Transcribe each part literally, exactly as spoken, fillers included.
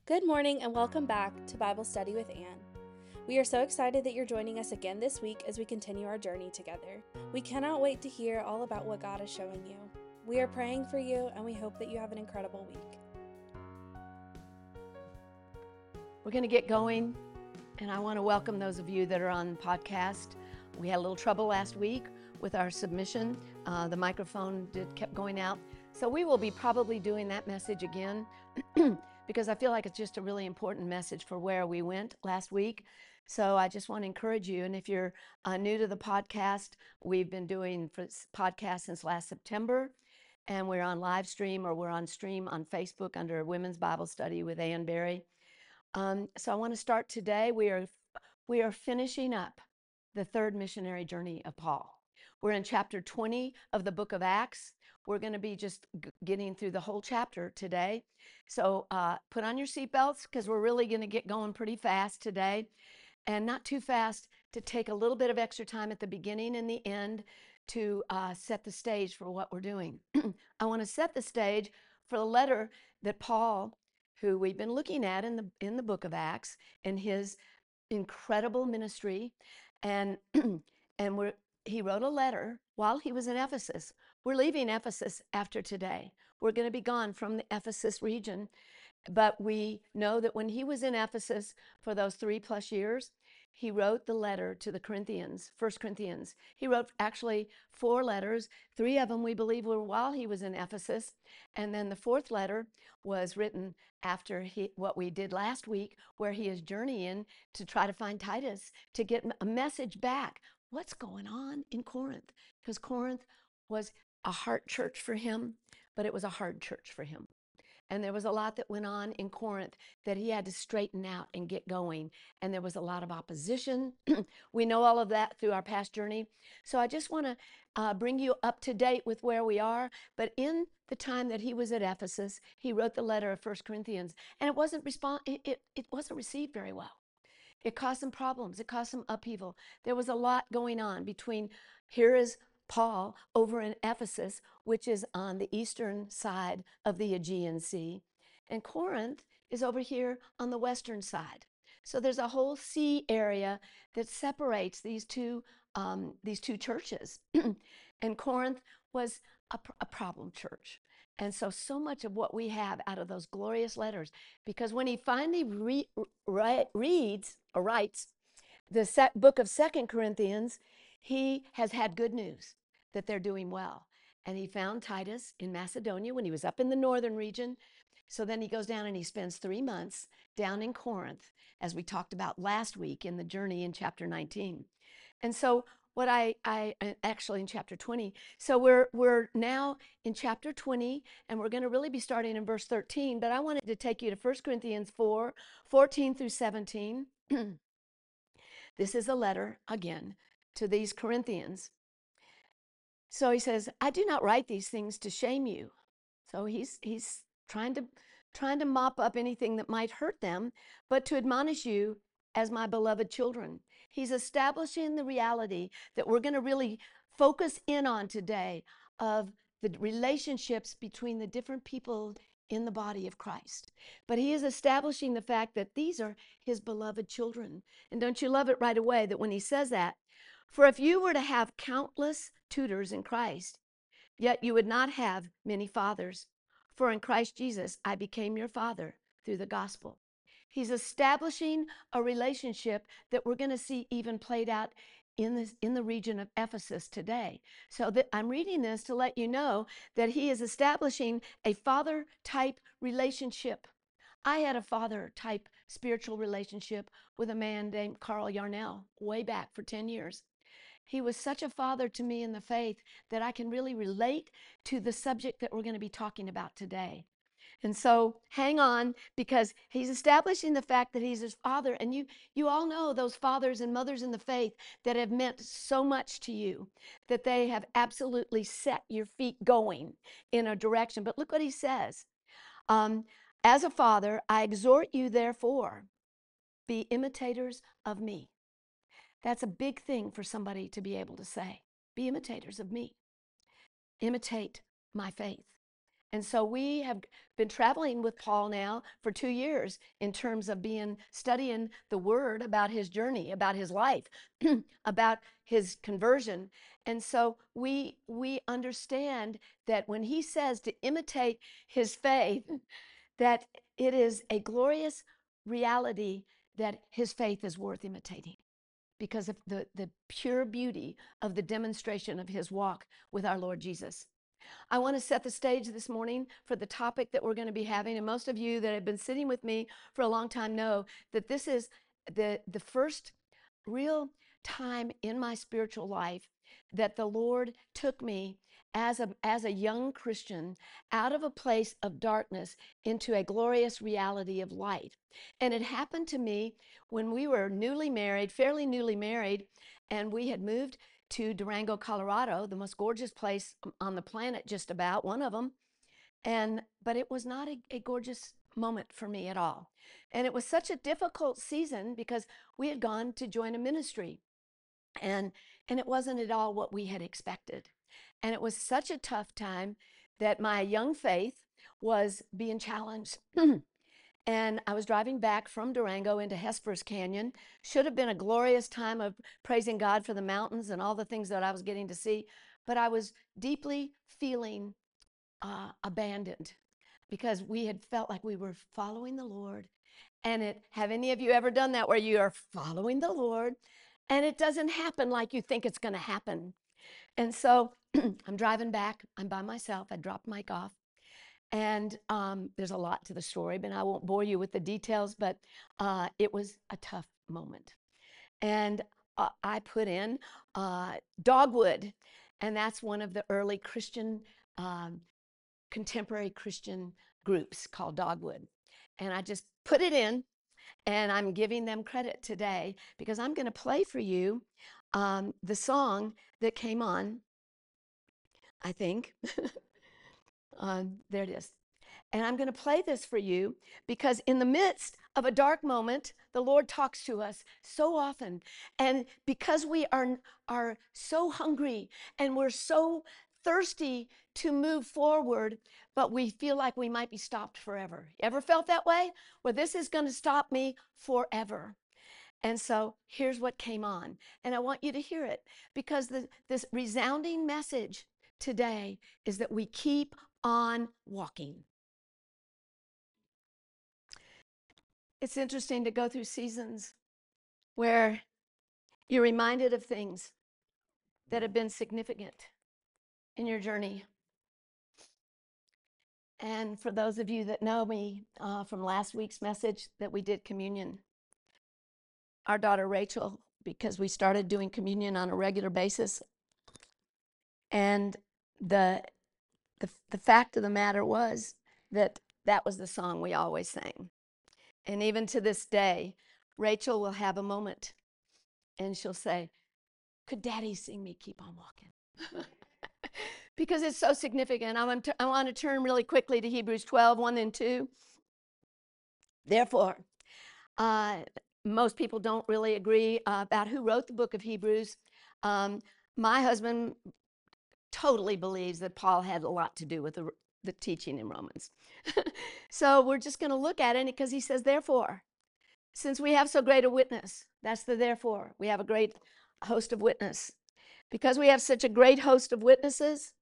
Good morning and welcome back to Bible Study with Anne. We are so excited that you're joining us again this week as we continue our journey together. We cannot wait to hear all about what God is showing you. We are praying for you and we hope that you have an incredible week. We're going to get going, and I want to welcome those of you that are on the podcast. We had a little trouble last week with our submission. Uh, the microphone did, kept going out. So we will be probably doing that message again because I feel like it's just a really important message for where we went last week. So I just want to encourage you. And if you're uh, new to the podcast, we've been doing podcasts since last September. And we're on live stream or we're on stream on Facebook under Women's Bible Study with Ann Berry. Um, so I want to start today. We are we are finishing up the third missionary journey of Paul. We're in chapter twenty of the book of Acts. We're going to be just g- getting through the whole chapter today. So uh, put on your seatbelts because we're really going to get going pretty fast today, and not too fast to take a little bit of extra time at the beginning and the end to uh, set the stage for what we're doing. I want to set the stage for the letter that Paul, who we've been looking at in the in the book of Acts, and his incredible ministry, and and we're he wrote a letter while he was in Ephesus. We're leaving Ephesus after today. We're going to be gone from the Ephesus region, but we know that when he was in Ephesus for those three plus years, he wrote the letter to the Corinthians, First Corinthians. He wrote actually four letters. Three of them we believe were while he was in Ephesus. And then the fourth letter was written after he, what we did last week, where he is journeying to try to find Titus to get a message back. What's going on in Corinth? Because Corinth was a heart church for him, but it was a hard church for him. And there was a lot that went on in Corinth that he had to straighten out and get going. And there was a lot of opposition. We know all of that through our past journey. So I just want to uh, bring you up to date with where we are. But in the time that he was at Ephesus, he wrote the letter of First Corinthians. And it wasn't, respond- it, it, it wasn't received very well. It caused some problems. It caused some upheaval. There was a lot going on between, here is Paul over in Ephesus, which is on the eastern side of the Aegean Sea, and Corinth is over here on the western side. So there's a whole sea area that separates these two um, these two churches. And Corinth was a, a problem church. And so, so much of what we have out of those glorious letters, because when he finally re- re- reads or writes the se- book of Second Corinthians, he has had good news that they're doing well. And he found Titus in Macedonia when he was up in the northern region. So then he goes down and he spends three months down in Corinth, as we talked about last week in the journey in chapter nineteen. And so what I, I actually in chapter twenty. So we're we're now in chapter twenty, and we're going to really be starting in verse thirteen. But I wanted to take you to First Corinthians four, fourteen through seventeen. This is a letter, again, to these Corinthians. So he says, I do not write these things to shame you. So he's he's trying to trying to mop up anything that might hurt them, but to admonish you as my beloved children. He's establishing the reality that we're going to really focus in on today of the relationships between the different people in the body of Christ. But he is establishing the fact that these are his beloved children. And don't you love it right away that when he says that, for if you were to have countless tutors in Christ, yet you would not have many fathers. For in Christ Jesus, I became your father through the gospel. He's establishing a relationship that we're going to see even played out in this in the region of Ephesus today. So that I'm reading this to let you know that he is establishing a father type relationship. I had a father type spiritual relationship with a man named Carl Yarnell way back for ten years. He was such a father to me in the faith that I can really relate to the subject that we're going to be talking about today. And so hang on, because he's establishing the fact that he's his father. And you you all know those fathers and mothers in the faith that have meant so much to you, that they have absolutely set your feet going in a direction. But look what he says. Um, As a father, I exhort you, therefore, be imitators of me. That's a big thing for somebody to be able to say. Be imitators of me. Imitate my faith. And so we have been traveling with Paul now for two years in terms of being studying the Word about his journey, about his life, about his conversion. And so we we understand that when he says to imitate his faith, that it is a glorious reality that his faith is worth imitating because of the, the pure beauty of the demonstration of his walk with our Lord Jesus. I want to set the stage this morning for the topic that we're going to be having. And most of you that have been sitting with me for a long time know that this is the, the first real time in my spiritual life that the Lord took me as a, as a young Christian out of a place of darkness into a glorious reality of light. And it happened to me when we were newly married, fairly newly married, and we had moved to Durango, Colorado, the most gorgeous place on the planet, just about, one of them. And but it was not a, a gorgeous moment for me at all. And it was such a difficult season because we had gone to join a ministry. And and it wasn't at all what we had expected. And it was such a tough time that my young faith was being challenged. And I was driving back from Durango into Hesper's Canyon. Should have been a glorious time of praising God for the mountains and all the things that I was getting to see. But I was deeply feeling uh, abandoned because we had felt like we were following the Lord. And it, have any of you ever done that where you are following the Lord and it doesn't happen like you think it's going to happen? And so I'm driving back. I'm by myself. I dropped Mike off. And um, there's a lot to the story, but I won't bore you with the details, but uh, it was a tough moment. And uh, I put in uh, Dogwood, and that's one of the early Christian, um, contemporary Christian groups called Dogwood. And I just put it in, and I'm giving them credit today because I'm going to play for you um, the song that came on, I think. Um, there it is. And I'm going to play this for you because in the midst of a dark moment, the Lord talks to us so often. And because we are, are so hungry and we're so thirsty to move forward, but we feel like we might be stopped forever. Ever felt that way? Well, this is going to stop me forever. And so here's what came on. And I want you to hear it because the, this resounding message today is that we keep on walking. It's interesting to go through seasons where you're reminded of things that have been significant in your journey. And for those of you that know me uh, from last week's message that we did communion, our daughter Rachel, because we started doing communion on a regular basis, and the the, the fact of the matter was that that was the song we always sang. And even to this day, Rachel will have a moment and she'll say, could Daddy sing me Keep On Walking? Because it's so significant. I want, to, I want to turn really quickly to Hebrews twelve, one and two. Therefore, uh, most people don't really agree uh, about who wrote the book of Hebrews. Um, my husband totally believes that Paul had a lot to do with the, the teaching in Romans. So we're just going to look at it because he says, therefore, since we have so great a witness, that's the therefore, we have a great host of witness. Because we have such a great host of witnesses,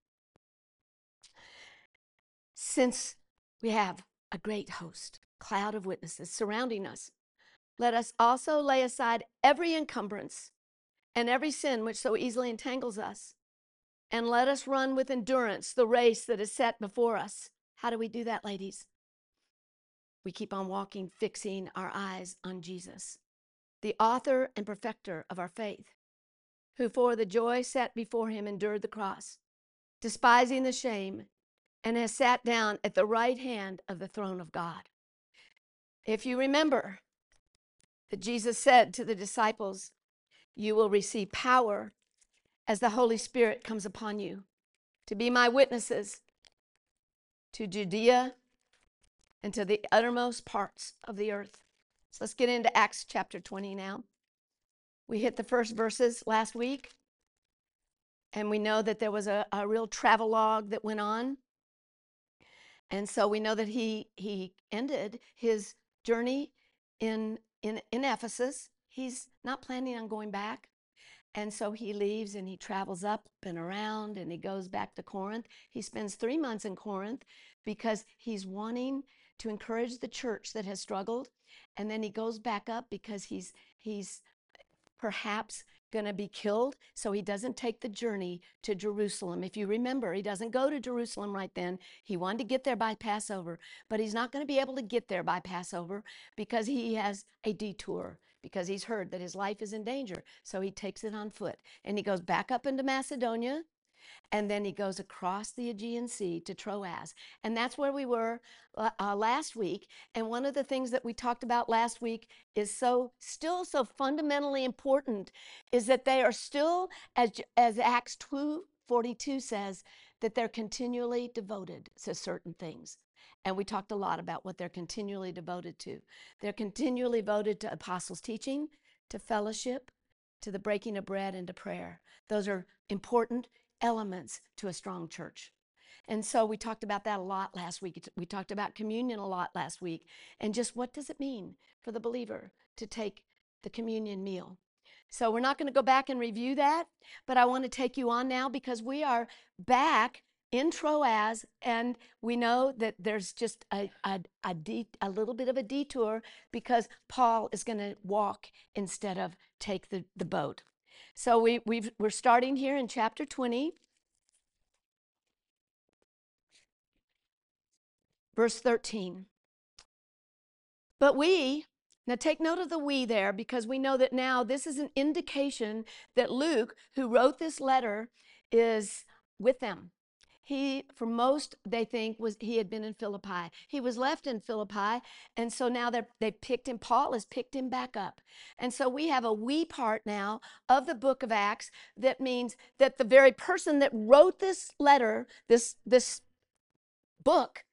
since we have a great host, cloud of witnesses surrounding us, let us also lay aside every encumbrance and every sin which so easily entangles us. And let us run with endurance the race that is set before us. How do we do that, ladies? We keep on walking, fixing our eyes on Jesus, the author and perfecter of our faith, who for the joy set before him endured the cross, despising the shame, and has sat down at the right hand of the throne of God. If you remember that Jesus said to the disciples, you will receive power as the Holy Spirit comes upon you to be my witnesses to Judea and to the uttermost parts of the earth. So let's get into Acts chapter twenty now. We hit the first verses last week, and we know that there was a, a real travelogue that went on. And so we know that he he ended his journey in in in Ephesus. He's not planning on going back. And so he leaves and he travels up and around and he goes back to Corinth. He spends three months in Corinth because he's wanting to encourage the church that has struggled. And then he goes back up because he's he's perhaps going to be killed, so he doesn't take the journey to Jerusalem. If you remember, he doesn't go to Jerusalem right then. He wanted to get there by Passover, but he's not going to be able to get there by Passover because he has a detour, because he's heard that his life is in danger. So he takes it on foot and he goes back up into Macedonia. And then he goes across the Aegean Sea to Troas. And that's where we were uh, last week. And one of the things that we talked about last week is so still so fundamentally important is that they are still, as, as Acts two forty-two says, that they're continually devoted to certain things. And we talked a lot about what they're continually devoted to. They're continually devoted to apostles' teaching, to fellowship, to the breaking of bread, and to prayer. Those are important elements to a strong church. And so we talked about that a lot last week. We talked about communion a lot last week. And just what does it mean for the believer to take the communion meal? So we're not going to go back and review that, but I want to take you on now because we are back in Troas, and we know that there's just a, a, a, de- a little bit of a detour because Paul is going to walk instead of take the, the boat. So we, we've, we're starting here in chapter twenty, verse thirteen. But we, now take note of the we there, because we know that now this is an indication that Luke, who wrote this letter, is with them. He, for most, they think, was he had been in Philippi. He was left in Philippi, and so now they picked him. Paul has picked him back up. And so we have a we part now of the book of Acts that means that the very person that wrote this letter, this, this book,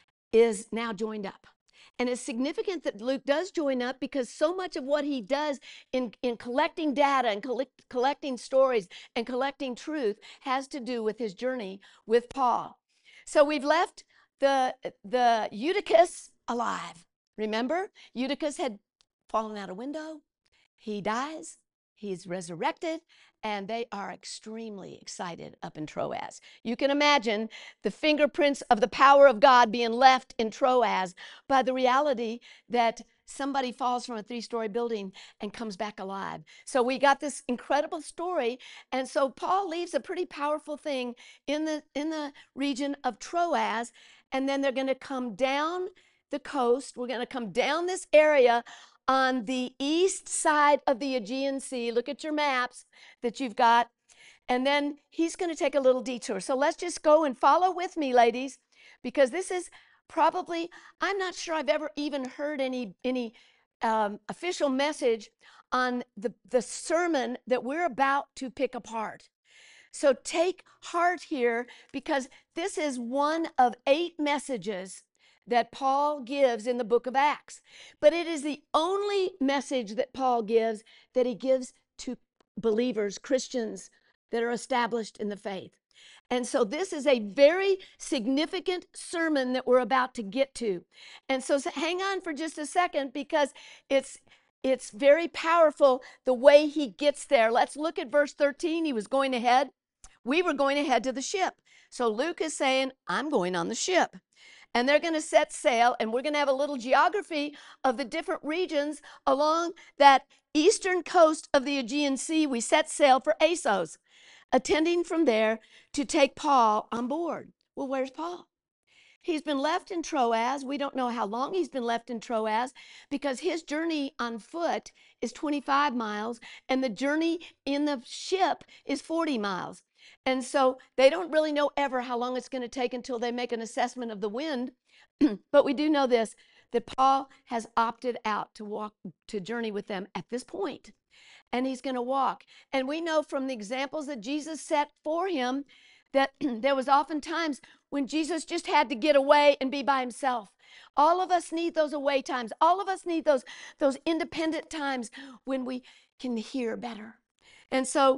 is now joined up. And it's significant that Luke does join up because so much of what he does in, in collecting data and collect, collecting stories and collecting truth has to do with his journey with Paul. So we've left the, the Eutychus alive. Remember, Eutychus had fallen out a window. He dies. He's resurrected, and they are extremely excited up in Troas. You can imagine the fingerprints of the power of God being left in Troas by the reality that somebody falls from a three-story building and comes back alive. So we got this incredible story, and so Paul leaves a pretty powerful thing in the, in the region of Troas, and then they're going to come down the coast. We're going to come down this area on the east side of the Aegean Sea. Look at your maps that you've got. And then he's going to take a little detour. So let's just go and follow with me, ladies, because this is probably, I'm not sure I've ever even heard any, any um, official message on the, the sermon that we're about to pick apart. So take heart here, because this is one of eight messages that Paul gives in the book of Acts. But it is the only message that Paul gives that he gives to believers, Christians that are established in the faith. And so this is a very significant sermon that we're about to get to. And so hang on for just a second, because it's it's very powerful the way he gets there. Let's look at verse thirteen. He was going ahead. We were going ahead to the ship. So Luke is saying, I'm going on the ship. And they're going to set sail, and we're going to have a little geography of the different regions along that eastern coast of the Aegean Sea. We set sail for Assos, attending from there to take Paul on board. Well, where's Paul? He's been left in Troas. We don't know how long he's been left in Troas, because his journey on foot is twenty-five miles, and the journey in the ship is forty miles. And so they don't really know ever how long it's going to take until they make an assessment of the wind. But we do know this, that Paul has opted out to walk, to journey with them at this point. And he's going to walk. And we know from the examples that Jesus set for him that there was often times when Jesus just had to get away and be by himself. All of us need those away times. All of us need those, those independent times when we can hear better. And so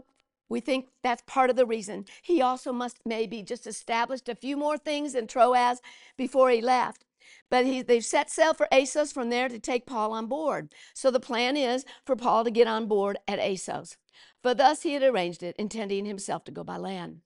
We think that's part of the reason. He also must maybe just established a few more things in Troas before he left. But he, they've set sail for Assos from there to take Paul on board. So the plan is for Paul to get on board at Assos. For thus he had arranged it, intending himself to go by land.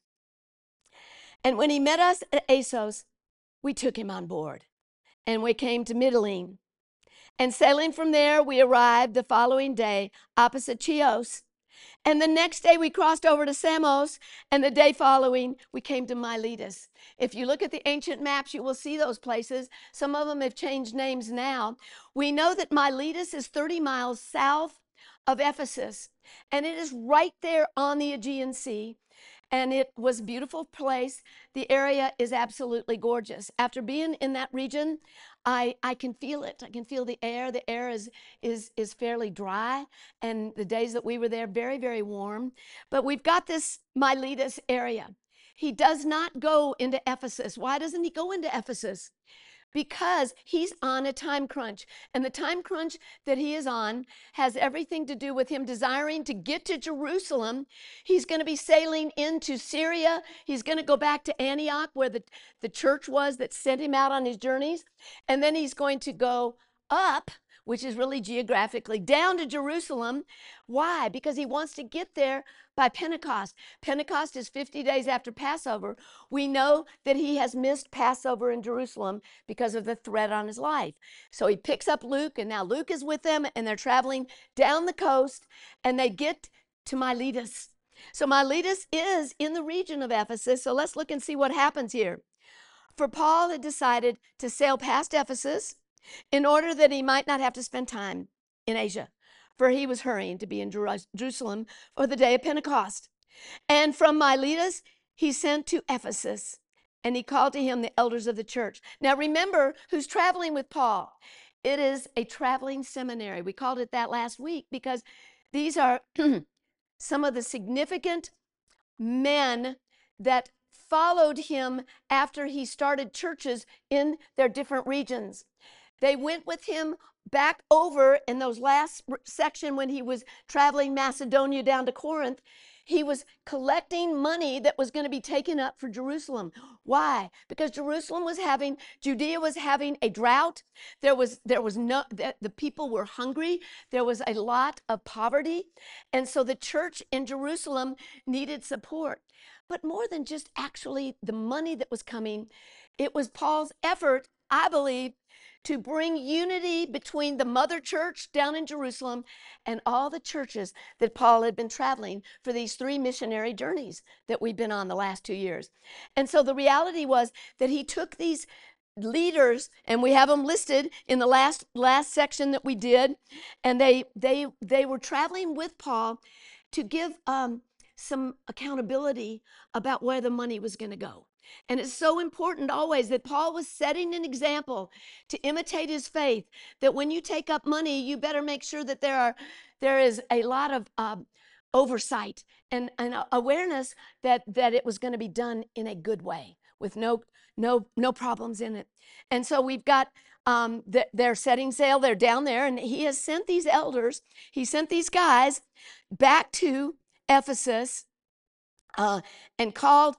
And when he met us at Assos, we took him on board. And we came to Mytilene. And sailing from there, we arrived the following day opposite Chios. And the next day we crossed over to Samos, and the day following we came to Miletus. If you look at the ancient maps, you will see those places. Some of them have changed names now. We know that Miletus is thirty miles south of Ephesus, and it is right there on the Aegean Sea. And it was a beautiful place. The area is absolutely gorgeous. After being in that region, I, I can feel it. I can feel the air. The air is, is, is fairly dry. And the days that we were there, very, very warm. But we've got this Miletus area. He does not go into Ephesus. Why doesn't he go into Ephesus? Because he's on a time crunch. And the time crunch that he is on has everything to do with him desiring to get to Jerusalem. He's going to be sailing into Syria. He's going to go back to Antioch, where the, the church was that sent him out on his journeys. And then he's going to go up, which is really geographically, down to Jerusalem. Why? Because he wants to get there by Pentecost. Pentecost is fifty days after Passover. We know that he has missed Passover in Jerusalem because of the threat on his life. So he picks up Luke, and now Luke is with them, and they're traveling down the coast, and they get to Miletus. So Miletus is in the region of Ephesus. So let's look and see what happens here. For Paul had decided to sail past Ephesus in order that he might not have to spend time in Asia, for he was hurrying to be in Jerusalem for the day of Pentecost. And from Miletus, he sent to Ephesus, and he called to him the elders of the church. Now remember who's traveling with Paul. It is a traveling seminary. We called it that last week because these are some of the significant men that followed him after he started churches in their different regions. They went with him back over in those last section when he was traveling Macedonia down to Corinth. He was collecting money that was going to be taken up for Jerusalem. Why? Because Jerusalem was having, Judea was having a drought. There was, there was no, the, the people were hungry. There was a lot of poverty. And so the church in Jerusalem needed support. But more than just actually the money that was coming, it was Paul's effort, I believe, to bring unity between the mother church down in Jerusalem and all the churches that Paul had been traveling for these three missionary journeys that we've been on the last two years. And so the reality was that he took these leaders, and we have them listed in the last last section that we did, and they they they were traveling with Paul to give um, some accountability about where the money was going to go. And it's so important always that Paul was setting an example to imitate his faith, that when you take up money, you better make sure that there are there is a lot of uh, oversight and, and awareness that, that it was going to be done in a good way with no no no problems in it. And so we've got um, the, they're setting sail, they're down there, and he has sent these elders, he sent these guys back to Ephesus uh, and called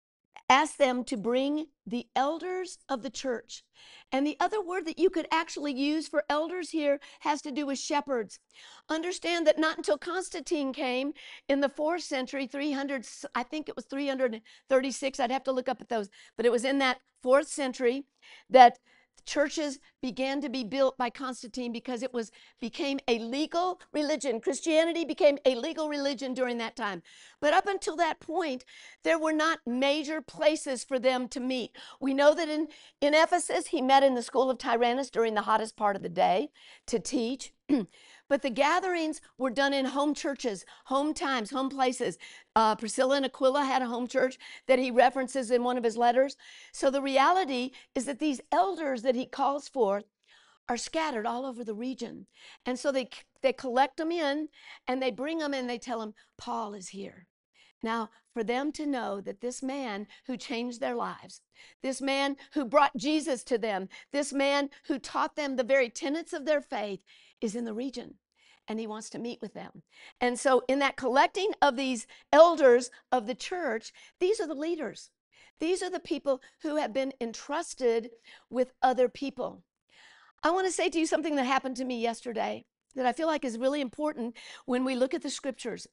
asked them to bring the elders of the church. And the other word that you could actually use for elders here has to do with shepherds. Understand that not until Constantine came in the fourth century, three hundred, I think it was three hundred thirty-six, I'd have to look up at those, but it was in that fourth century that churches began to be built by Constantine because it was became a legal religion. Christianity became a legal religion during that time. But up until that point, there were not major places for them to meet. We know that in, in Ephesus, he met in the school of Tyrannus during the hottest part of the day to teach. But the gatherings were done in home churches, home times, home places. Uh, Priscilla and Aquila had a home church that he references in one of his letters. So the reality is that these elders that he calls forth are scattered all over the region. And so they, they collect them in, and they bring them in, and they tell them, Paul is here. Now, for them to know that this man who changed their lives, this man who brought Jesus to them, this man who taught them the very tenets of their faith is in the region. and he wants to meet with them. And so in that collecting of these elders of the church, these are the leaders. These are the people who have been entrusted with other people. I want to say to you something that happened to me yesterday that I feel like is really important when we look at the scriptures.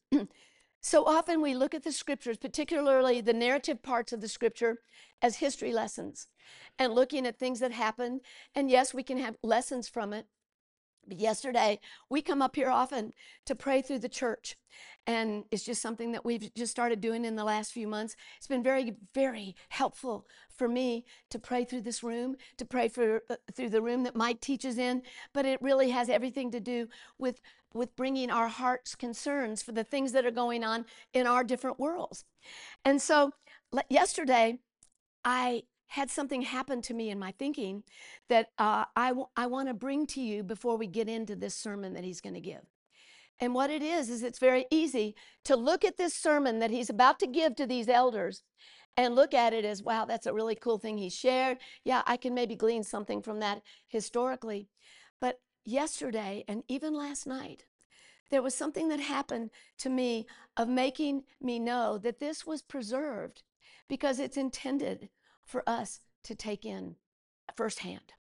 So often we look at the scriptures, particularly the narrative parts of the scripture, as history lessons and looking at things that happened. And yes, we can have lessons from it. But yesterday, we come up here often to pray through the church. And it's just something that we've just started doing in the last few months. It's been very, very helpful for me to pray through this room, to pray for uh, through the room that Mike teaches in. But it really has everything to do with, with bringing our heart's concerns for the things that are going on in our different worlds. And so yesterday, I had something happen to me in my thinking that uh, I, w- I want to bring to you before we get into this sermon that he's going to give. And what it is, is it's very easy to look at this sermon that he's about to give to these elders and look at it as, wow, that's a really cool thing he shared. Yeah, I can maybe glean something from that historically. But yesterday, and even last night, there was something that happened to me of making me know that this was preserved because it's intended for us to take in firsthand.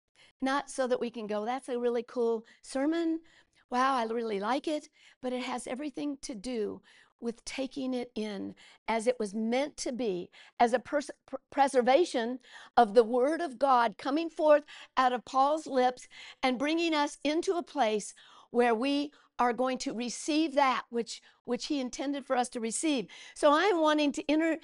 Not so that we can go, that's a really cool sermon. Wow, I really like it. But it has everything to do with taking it in as it was meant to be, as a pers- pr- preservation of the Word of God coming forth out of Paul's lips and bringing us into a place where we are going to receive that which, which he intended for us to receive. So I'm wanting to enter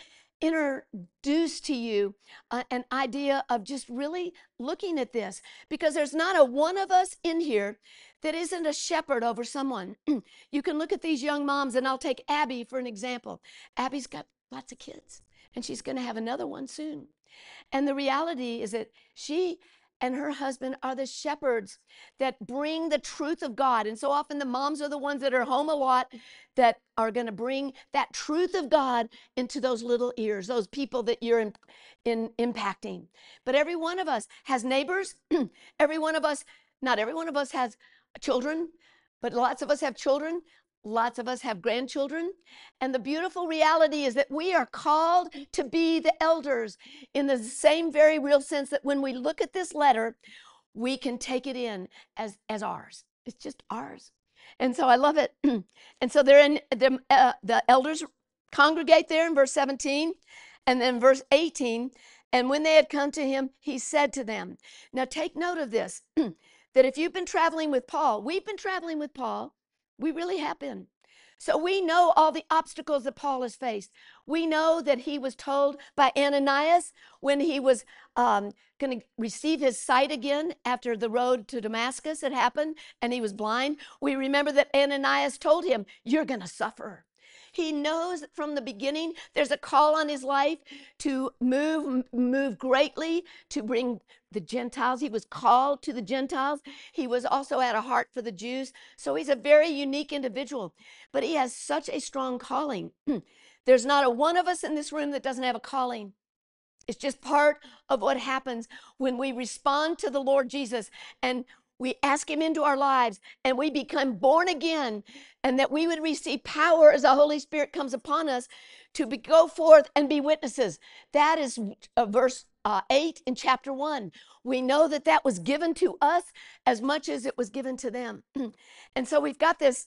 introduce to you uh, an idea of just really looking at this, because there's not a one of us in here that isn't a shepherd over someone. You can look at these young moms, and I'll take Abby for an example. Abby's got lots of kids, and she's going to have another one soon. And the reality is that she and her husband are the shepherds that bring the truth of God. And so often the moms are the ones that are home a lot that are going to bring that truth of God into those little ears, those people that you're in, in impacting. But every one of us has neighbors. Every one of us, not every one of us has children, but lots of us have children. Lots of us have grandchildren. And the beautiful reality is that we are called to be the elders in the same very real sense that when we look at this letter, we can take it in as, as ours. It's just ours. And so I love it. And so they're in the, uh, the elders congregate there in verse seventeen, and then verse eighteen. And when they had come to him, he said to them, now take note of this, that if you've been traveling with Paul, we've been traveling with Paul. We really have been. So we know all the obstacles that Paul has faced. We know that he was told by Ananias when he was um, going to receive his sight again after the road to Damascus had happened and he was blind. We remember that Ananias told him, you're going to suffer. He knows that from the beginning there's a call on his life to move, move greatly, to bring the Gentiles. He was called to the Gentiles. He was also had a heart for the Jews. So he's a very unique individual, but he has such a strong calling. There's not a one of us in this room that doesn't have a calling. It's just part of what happens when we respond to the Lord Jesus and we ask him into our lives and we become born again, and that we would receive power as the Holy Spirit comes upon us to be, go forth and be witnesses. That is uh, verse uh, eight in chapter one. We know that that was given to us as much as it was given to them. And so we've got this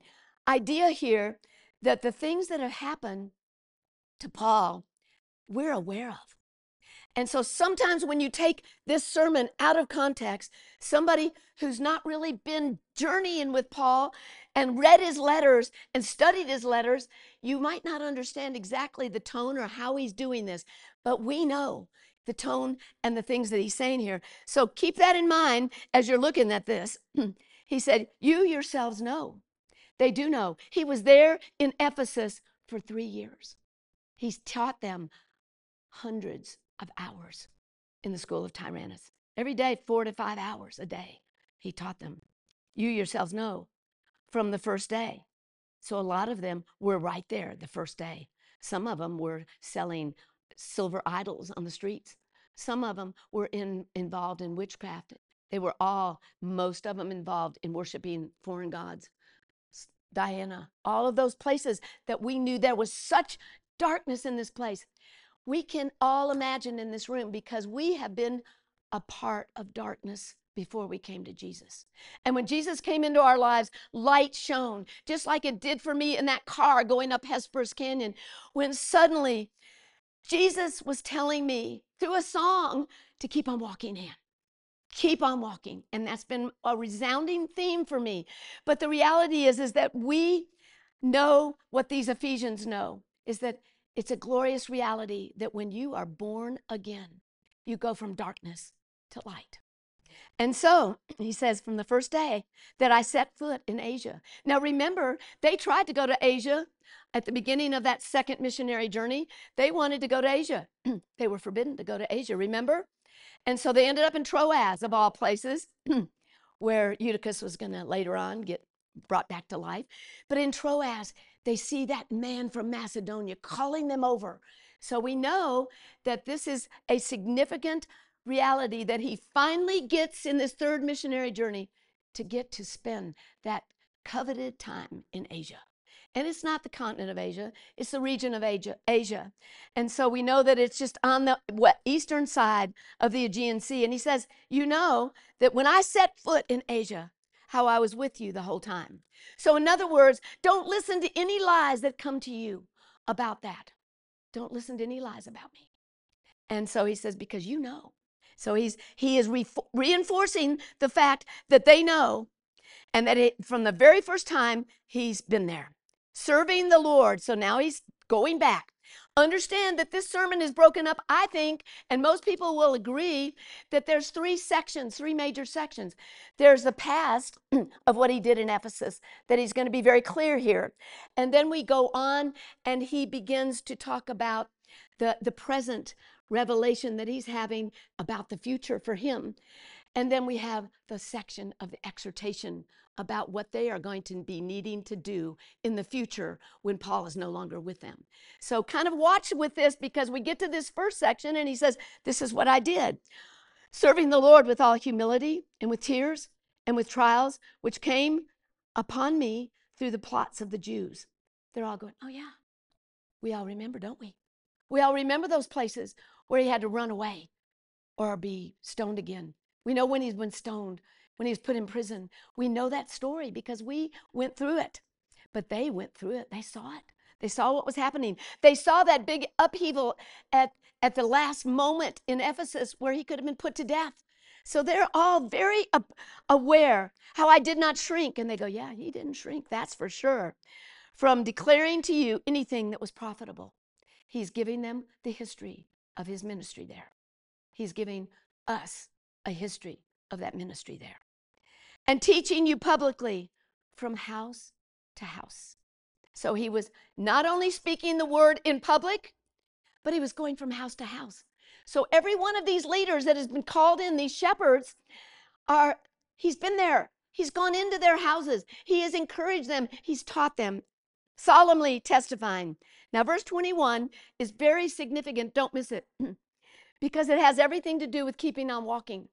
idea here that the things that have happened to Paul, we're aware of. And so sometimes when you take this sermon out of context, somebody who's not really been journeying with Paul and read his letters and studied his letters, you might not understand exactly the tone or how he's doing this. But we know the tone and the things that he's saying here. So keep that in mind as you're looking at this. He said, you yourselves know. They do know. He was there in Ephesus for three years. He's taught them hundreds of hours in the school of Tyrannus. Every day, four to five hours a day, he taught them. You yourselves know from the first day. So a lot of them were right there the first day. Some of them were selling silver idols on the streets. Some of them were in, involved in witchcraft They were all, most of them involved in worshiping foreign gods. Diana, all of those places that we knew there was such darkness in this place. We can all imagine in this room because we have been a part of darkness before we came to Jesus. And when Jesus came into our lives, light shone, just like it did for me in that car going up Hesperus Canyon, when suddenly Jesus was telling me through a song to keep on walking in. Keep on walking. And that's been a resounding theme for me. But the reality is, is that we know what these Ephesians know, is that it's a glorious reality that when you are born again, you go from darkness to light. And so he says, from the first day that I set foot in Asia. Now remember, they tried to go to Asia at the beginning of that second missionary journey. They wanted to go to Asia. They were forbidden to go to Asia, remember? And so they ended up in Troas, of all places, where Eutychus was going to later on get brought back to life. But in Troas, they see that man from Macedonia calling them over. So we know that this is a significant reality that he finally gets in this third missionary journey to get to spend that coveted time in Asia. And it's not the continent of Asia, it's the region of Asia. Asia. And so we know that it's just on the eastern side of the Aegean Sea. And he says, you know that when I set foot in Asia, how I was with you the whole time. So in other words, don't listen to any lies that come to you about that. Don't listen to any lies about me. And so he says, because you know. So he's he is re- reinforcing the fact that they know, and that it, from the very first time he's been there, serving the Lord. So now he's going back. Understand that this sermon is broken up, I think, and most people will agree that there's three sections, three major sections. There's the past of what he did in Ephesus, that he's going to be very clear here. And then we go on and he begins to talk about the, the present revelation that he's having about the future for him. And then we have the section of the exhortation about what they are going to be needing to do in the future when Paul is no longer with them. So kind of watch with this, because we get to this first section and he says, this is what I did. Serving the Lord with all humility and with tears and with trials, which came upon me through the plots of the Jews. They're all going, oh yeah, we all remember, don't we? We all remember those places where he had to run away or be stoned again. We know when he's been stoned, when he was put in prison. We know that story because we went through it. But they went through it. They saw it. They saw what was happening. They saw that big upheaval at, at the last moment in Ephesus where he could have been put to death. So they're all very aware how I did not shrink. And they go, yeah, he didn't shrink, that's for sure, from declaring to you anything that was profitable. He's giving them the history of his ministry there. He's giving us a history of that ministry there. And teaching you publicly from house to house. So he was not only speaking the word in public, but he was going from house to house. So every one of these leaders that has been called in, these shepherds, are, he's been there. He's gone into their houses. He has encouraged them. He's taught them, solemnly testifying. Now, verse twenty-one is very significant. Don't miss it, because it has everything to do with keeping on walking.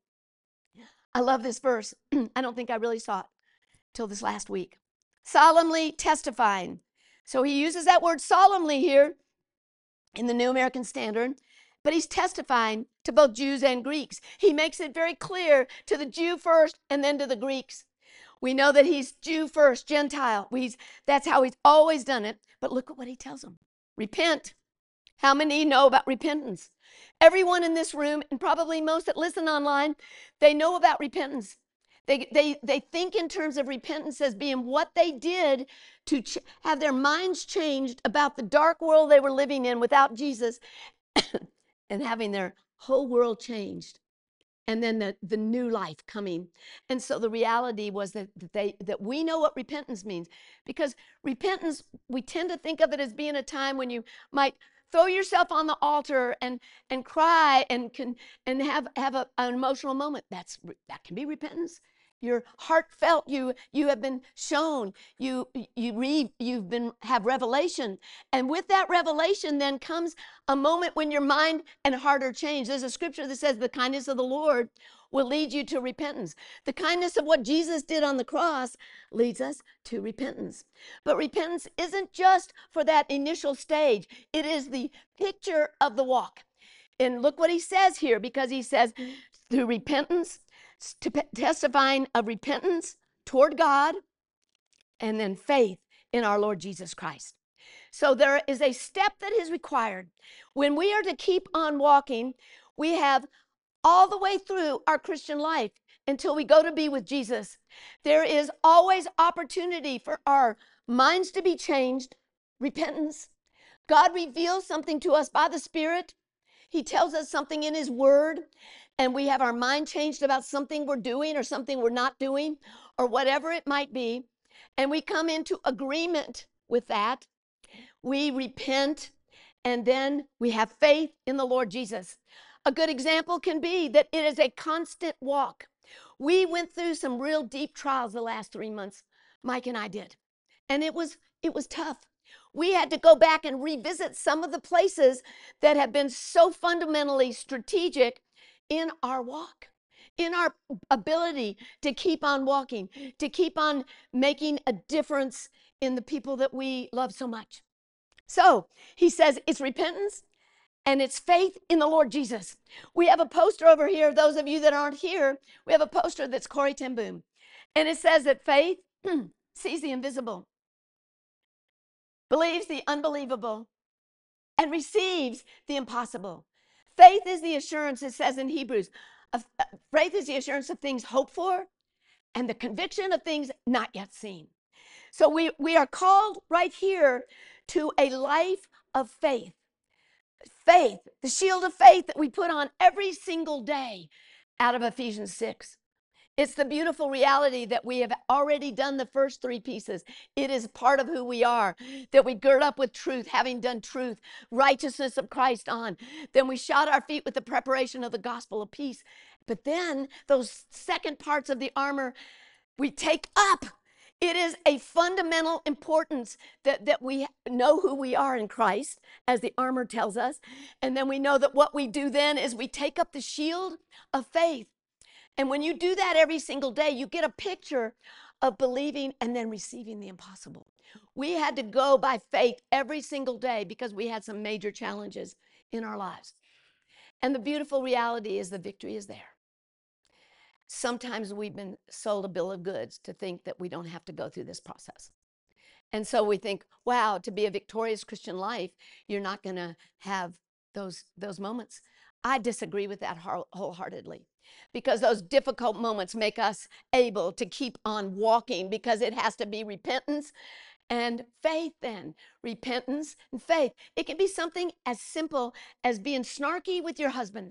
I love this verse. I don't think I really saw it till this last week. Solemnly testifying. So he uses that word solemnly here in the New American Standard, but he's testifying to both Jews and Greeks. He makes it very clear to the Jew first and then to the Greeks. We know that he's Jew first, Gentile. He's, that's how he's always done it. But look at what he tells them. Repent. How many know about repentance? Everyone in this room, and probably most that listen online, they know about repentance. They, they, they think in terms of repentance as being what they did to ch- have their minds changed about the dark world they were living in without Jesus and having their whole world changed. And then the, the new life coming. And so the reality was that, that they that we know what repentance means. Because repentance, we tend to think of it as being a time when you might throw yourself on the altar and and cry and can and have have a, an emotional moment. That's that can be repentance. You're heartfelt. You you have been shown. You you read. You've been have revelation, and with that revelation, then comes a moment when your mind and heart are changed. There's a scripture that says, "The kindness of the Lord will lead you to repentance." The kindness of what Jesus did on the cross leads us to repentance. But repentance isn't just for that initial stage. It is the picture of the walk. And look what he says here, because he says, through repentance, to testifying of repentance toward God, and then faith in our Lord Jesus Christ. So there is a step that is required. When we are to keep on walking, we have all the way through our Christian life until we go to be with Jesus. There is always opportunity for our minds to be changed, repentance. God reveals something to us by the Spirit. He tells us something in his word, and we have our mind changed about something we're doing or something we're not doing or whatever it might be. And we come into agreement with that. We repent, and then we have faith in the Lord Jesus. A good example can be that it is a constant walk. We went through some real deep trials the last three months. Mike and I did. And it was it was tough. We had to go back and revisit some of the places that have been so fundamentally strategic in our walk, in our ability to keep on walking, to keep on making a difference in the people that we love so much. So he says it's repentance and it's faith in the Lord Jesus. We have a poster over here. Those of you that aren't here, we have a poster that's Corrie ten Boom. And it says that faith sees the invisible, believes the unbelievable, and receives the impossible. Faith is the assurance, it says in Hebrews, of, uh, faith is the assurance of things hoped for and the conviction of things not yet seen. So we, we are called right here to a life of faith. Faith, the shield of faith that we put on every single day out of Ephesians six. It's the beautiful reality that we have already done the first three pieces. It is part of who we are, that we gird up with truth, having done truth, righteousness of Christ on. Then we shod our feet with the preparation of the gospel of peace. But then those second parts of the armor we take up. It is a fundamental importance that, that we know who we are in Christ, as the armor tells us. And then we know that what we do then is we take up the shield of faith. And when you do that every single day, you get a picture of believing and then receiving the impossible. We had to go by faith every single day because we had some major challenges in our lives. And the beautiful reality is the victory is there. Sometimes we've been sold a bill of goods to think that we don't have to go through this process. And so we think, wow, to be a victorious Christian life, you're not going to have those, those moments. I disagree with that wholeheartedly, because those difficult moments make us able to keep on walking, because it has to be repentance and faith then. Repentance and faith. It can be something as simple as being snarky with your husband.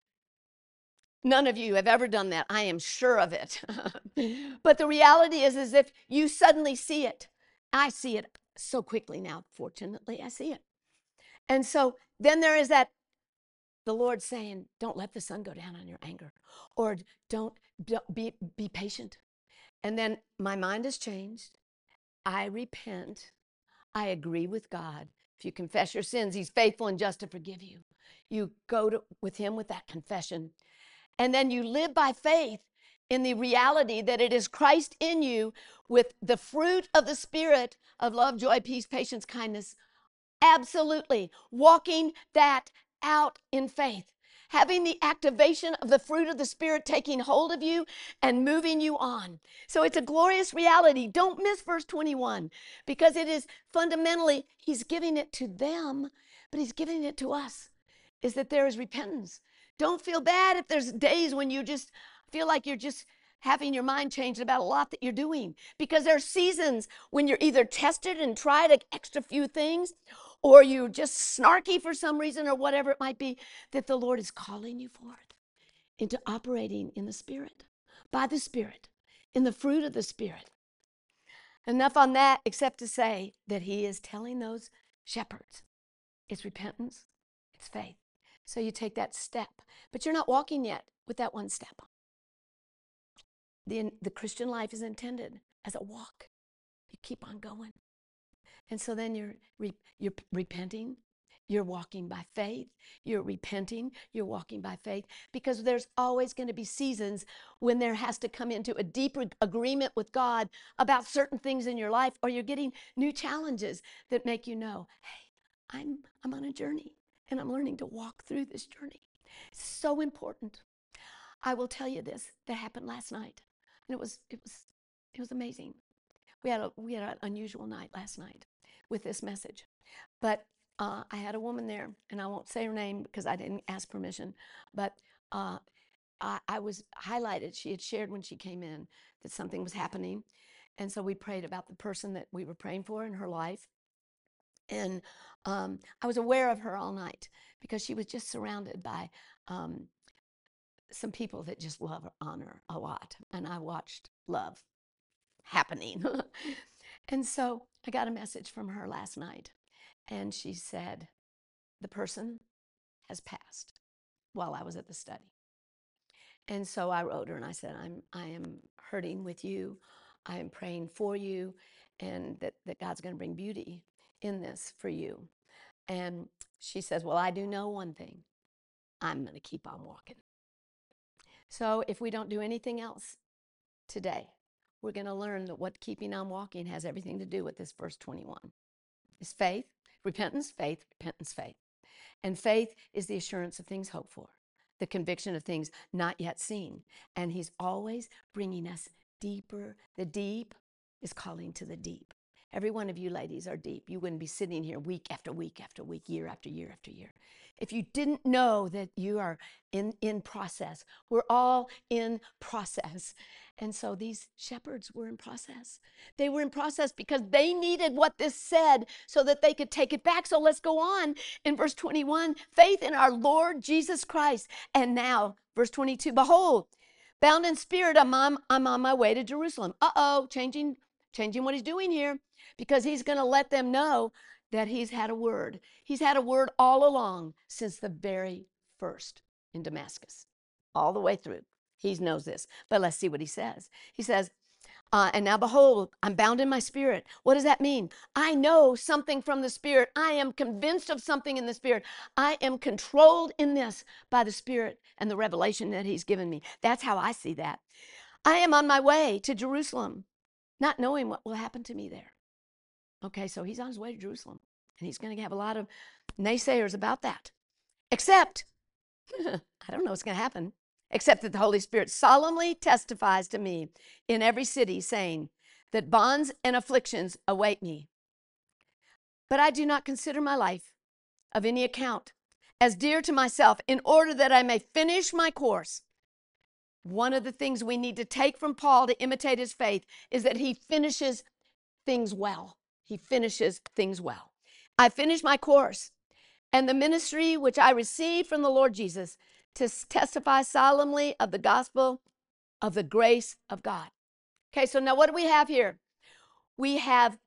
None of you have ever done that. I am sure of it. But the reality is, is if you suddenly see it, I see it so quickly now, fortunately, I see it. And so then there is that, the Lord saying, don't let the sun go down on your anger, or don't, don't be, be patient. And then my mind has changed. I repent. I agree with God. If you confess your sins, he's faithful and just to forgive you. You go to, with him with that confession. And then you live by faith in the reality that it is Christ in you with the fruit of the Spirit of love, joy, peace, patience, kindness. Absolutely. Walking that out in faith. Having the activation of the fruit of the Spirit taking hold of you and moving you on. So it's a glorious reality. Don't miss verse twenty-one, because it is fundamentally, he's giving it to them, but he's giving it to us, is that there is repentance. Don't feel bad if there's days when you just feel like you're just having your mind changed about a lot that you're doing, because there are seasons when you're either tested and tried an extra few things, or you're just snarky for some reason, or whatever it might be, that the Lord is calling you forth into operating in the Spirit, by the Spirit, in the fruit of the Spirit. Enough on that, except to say that he is telling those shepherds, it's repentance, it's faith. So you take that step, but you're not walking yet with that one step. the, the Christian life is intended as a walk. You keep on going. And so then you're, re, you're repenting. You're walking by faith. You're repenting. You're walking by faith. Because there's always going to be seasons when there has to come into a deeper agreement with God about certain things in your life, or you're getting new challenges that make you know, hey, I'm, I'm on a journey and I'm learning to walk through this journey. It's so important. I will tell you this that happened last night. And it was, it was, it was amazing. We had a, we had an unusual night last night with this message. But uh, I had a woman there, and I won't say her name because I didn't ask permission, but uh, I, I was highlighted. She had shared when she came in that something was happening. And so we prayed about the person that we were praying for in her life. And um, I was aware of her all night because she was just surrounded by um, some people that just love honor a lot. And I watched love happening. And so I got a message from her last night, and she said, the person has passed while I was at the study. And so I wrote her and I said, I'm, I am hurting with you. I am praying for you, and that, that God's going to bring beauty in this for you. And she says, well, I do know one thing. I'm going to keep on walking. So if we don't do anything else today, we're going to learn that what keeping on walking has everything to do with this verse twenty-one. It's faith, repentance, faith, repentance, faith. And faith is the assurance of things hoped for, the conviction of things not yet seen. And he's always bringing us deeper. The deep is calling to the deep. Every one of you ladies are deep. You wouldn't be sitting here week after week after week, year after year after year, if you didn't know that you are in, in process. We're all in process. And so these shepherds were in process. They were in process because they needed what this said so that they could take it back. So let's go on in verse twenty-one. Faith in our Lord Jesus Christ. And now, verse twenty-two, behold, bound in spirit, I'm on, I'm on my way to Jerusalem. Uh-oh, changing, changing what he's doing here, because he's going to let them know that he's had a word. He's had a word all along since the very first in Damascus, all the way through. He knows this, but let's see what he says. He says, uh, and now behold, I'm bound in my spirit. What does that mean? I know something from the Spirit. I am convinced of something in the Spirit. I am controlled in this by the Spirit and the revelation that he's given me. That's how I see that. I am on my way to Jerusalem, not knowing what will happen to me there. Okay, so he's on his way to Jerusalem, and he's going to have a lot of naysayers about that. Except, I don't know what's going to happen, except that the Holy Spirit solemnly testifies to me in every city, saying that bonds and afflictions await me. But I do not consider my life of any account as dear to myself, in order that I may finish my course. One of the things we need to take from Paul to imitate his faith is that he finishes things well. He finishes things well. I finish my course and the ministry which I received from the Lord Jesus, to testify solemnly of the gospel of the grace of God. Okay, so now what do we have here? We have,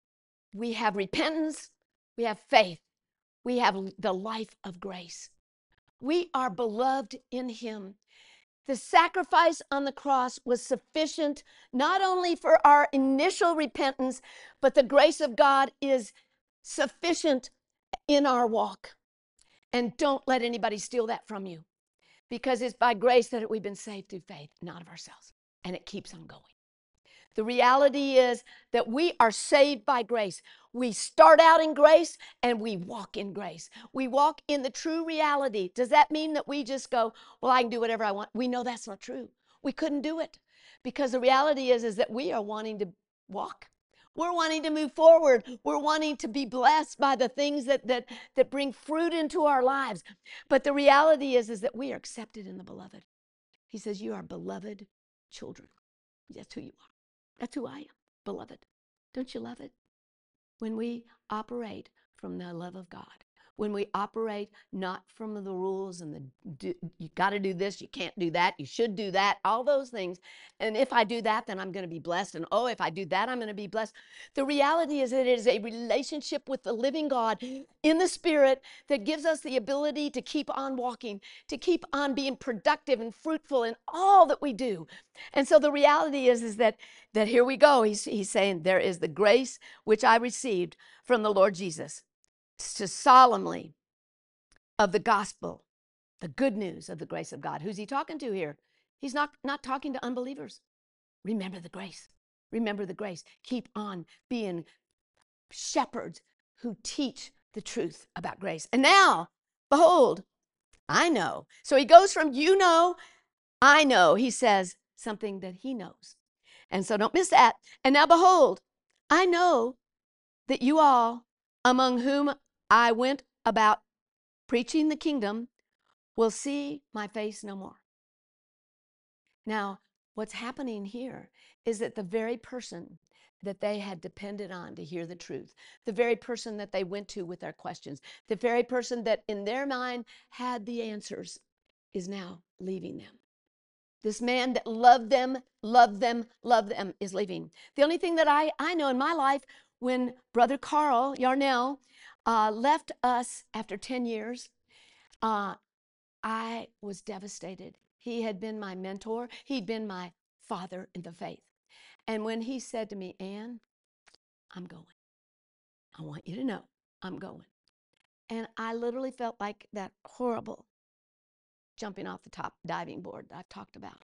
we have repentance, we have faith, we have the life of grace. We are beloved in him. The sacrifice on the cross was sufficient not only for our initial repentance, but the grace of God is sufficient in our walk. And don't let anybody steal that from you, because it's by grace that we've been saved through faith, not of ourselves. And it keeps on going. The reality is that we are saved by grace. We start out in grace and we walk in grace. We walk in the true reality. Does that mean that we just go, well, I can do whatever I want? We know that's not true. We couldn't do it, because the reality is, is that we are wanting to walk. We're wanting to move forward. We're wanting to be blessed by the things that, that, that bring fruit into our lives. But the reality is, is that we are accepted in the beloved. He says, you are beloved children. That's who you are. That's who I am, beloved. Don't you love it? When we operate from the love of God, when we operate not from the rules and the do, you got to do this, you can't do that, you should do that, all those things. And if I do that, then I'm going to be blessed. And oh, if I do that, I'm going to be blessed. The reality is that it is a relationship with the living God in the Spirit that gives us the ability to keep on walking, to keep on being productive and fruitful in all that we do. And so the reality is, is that, that here we go. He's, he's saying there is the grace which I received from the Lord Jesus, to solemnly of the gospel, the good news of the grace of God. Who's he talking to here? He's not, not talking to unbelievers. Remember the grace. Remember the grace. Keep on being shepherds who teach the truth about grace. And now, behold, I know. So he goes from you know, I know. He says something that he knows. And so don't miss that. And now, behold, I know that you all, among whom I went about preaching the kingdom, will see my face no more. Now, what's happening here is that the very person that they had depended on to hear the truth, the very person that they went to with their questions, the very person that in their mind had the answers, is now leaving them. This man that loved them, loved them, loved them is leaving. The only thing that I, I know in my life, when Brother Carl Yarnell uh, left us after ten years, uh, I was devastated. He had been my mentor. He'd been my father in the faith. And when he said to me, Ann, I'm going. I want you to know I'm going. And I literally felt like that horrible jumping off the top diving board that I've talked about.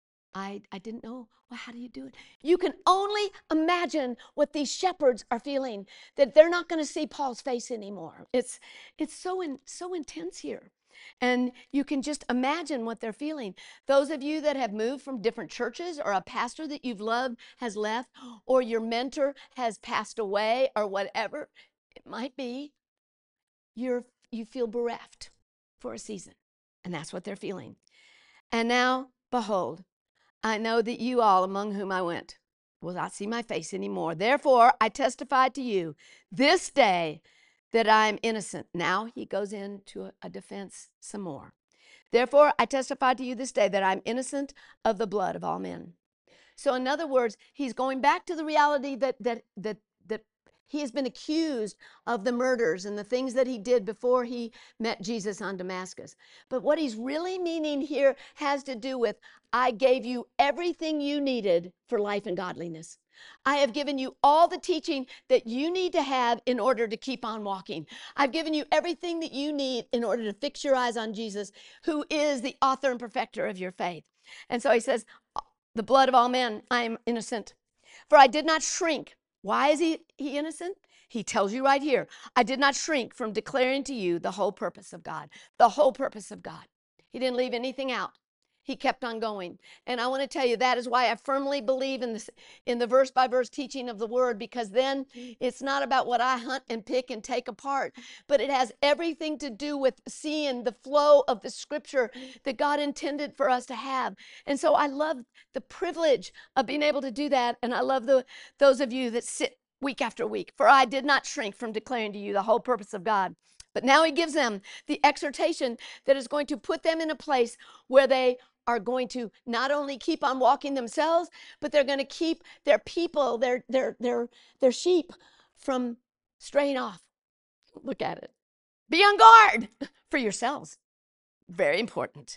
I, I didn't know, well, how do you do it? You can only imagine what these shepherds are feeling, that they're not going to see Paul's face anymore. It's, it's so, in, so intense here. And you can just imagine what they're feeling. Those of you that have moved from different churches, or a pastor that you've loved has left, or your mentor has passed away, or whatever it might be, you're, you feel bereft for a season. And that's what they're feeling. And now, behold, I know that you all among whom I went will not see my face anymore. Therefore, I testify to you this day that I am innocent. Now he goes into a defense some more. Therefore, I testify to you this day that I'm innocent of the blood of all men. So in other words, he's going back to the reality that that that that he has been accused of the murders and the things that he did before he met Jesus on Damascus. But what he's really meaning here has to do with, I gave you everything you needed for life and godliness. I have given you all the teaching that you need to have in order to keep on walking. I've given you everything that you need in order to fix your eyes on Jesus, who is the author and perfecter of your faith. And so he says, the blood of all men, I am innocent. For I did not shrink. Why is he, he innocent? He tells you right here, I did not shrink from declaring to you the whole purpose of God, the whole purpose of God. He didn't leave anything out. He kept on going. And I want to tell you, that is why I firmly believe in this, in the verse by verse teaching of the word, because then it's not about what I hunt and pick and take apart, but it has everything to do with seeing the flow of the scripture that God intended for us to have. And so I love the privilege of being able to do that. And I love the those of you that sit week after week. For I did not shrink from declaring to you the whole purpose of God. But now he gives them the exhortation that is going to put them in a place where they are going to not only keep on walking themselves, but they're going to keep their people, their, their, their, their sheep from straying off. Look at it. Be on guard for yourselves. Very important.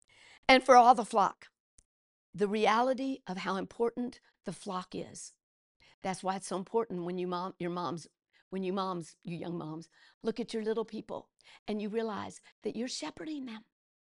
And for all the flock. The reality of how important the flock is. That's why it's so important when you mom, your moms, when you moms, you young moms, look at your little people and you realize that you're shepherding them.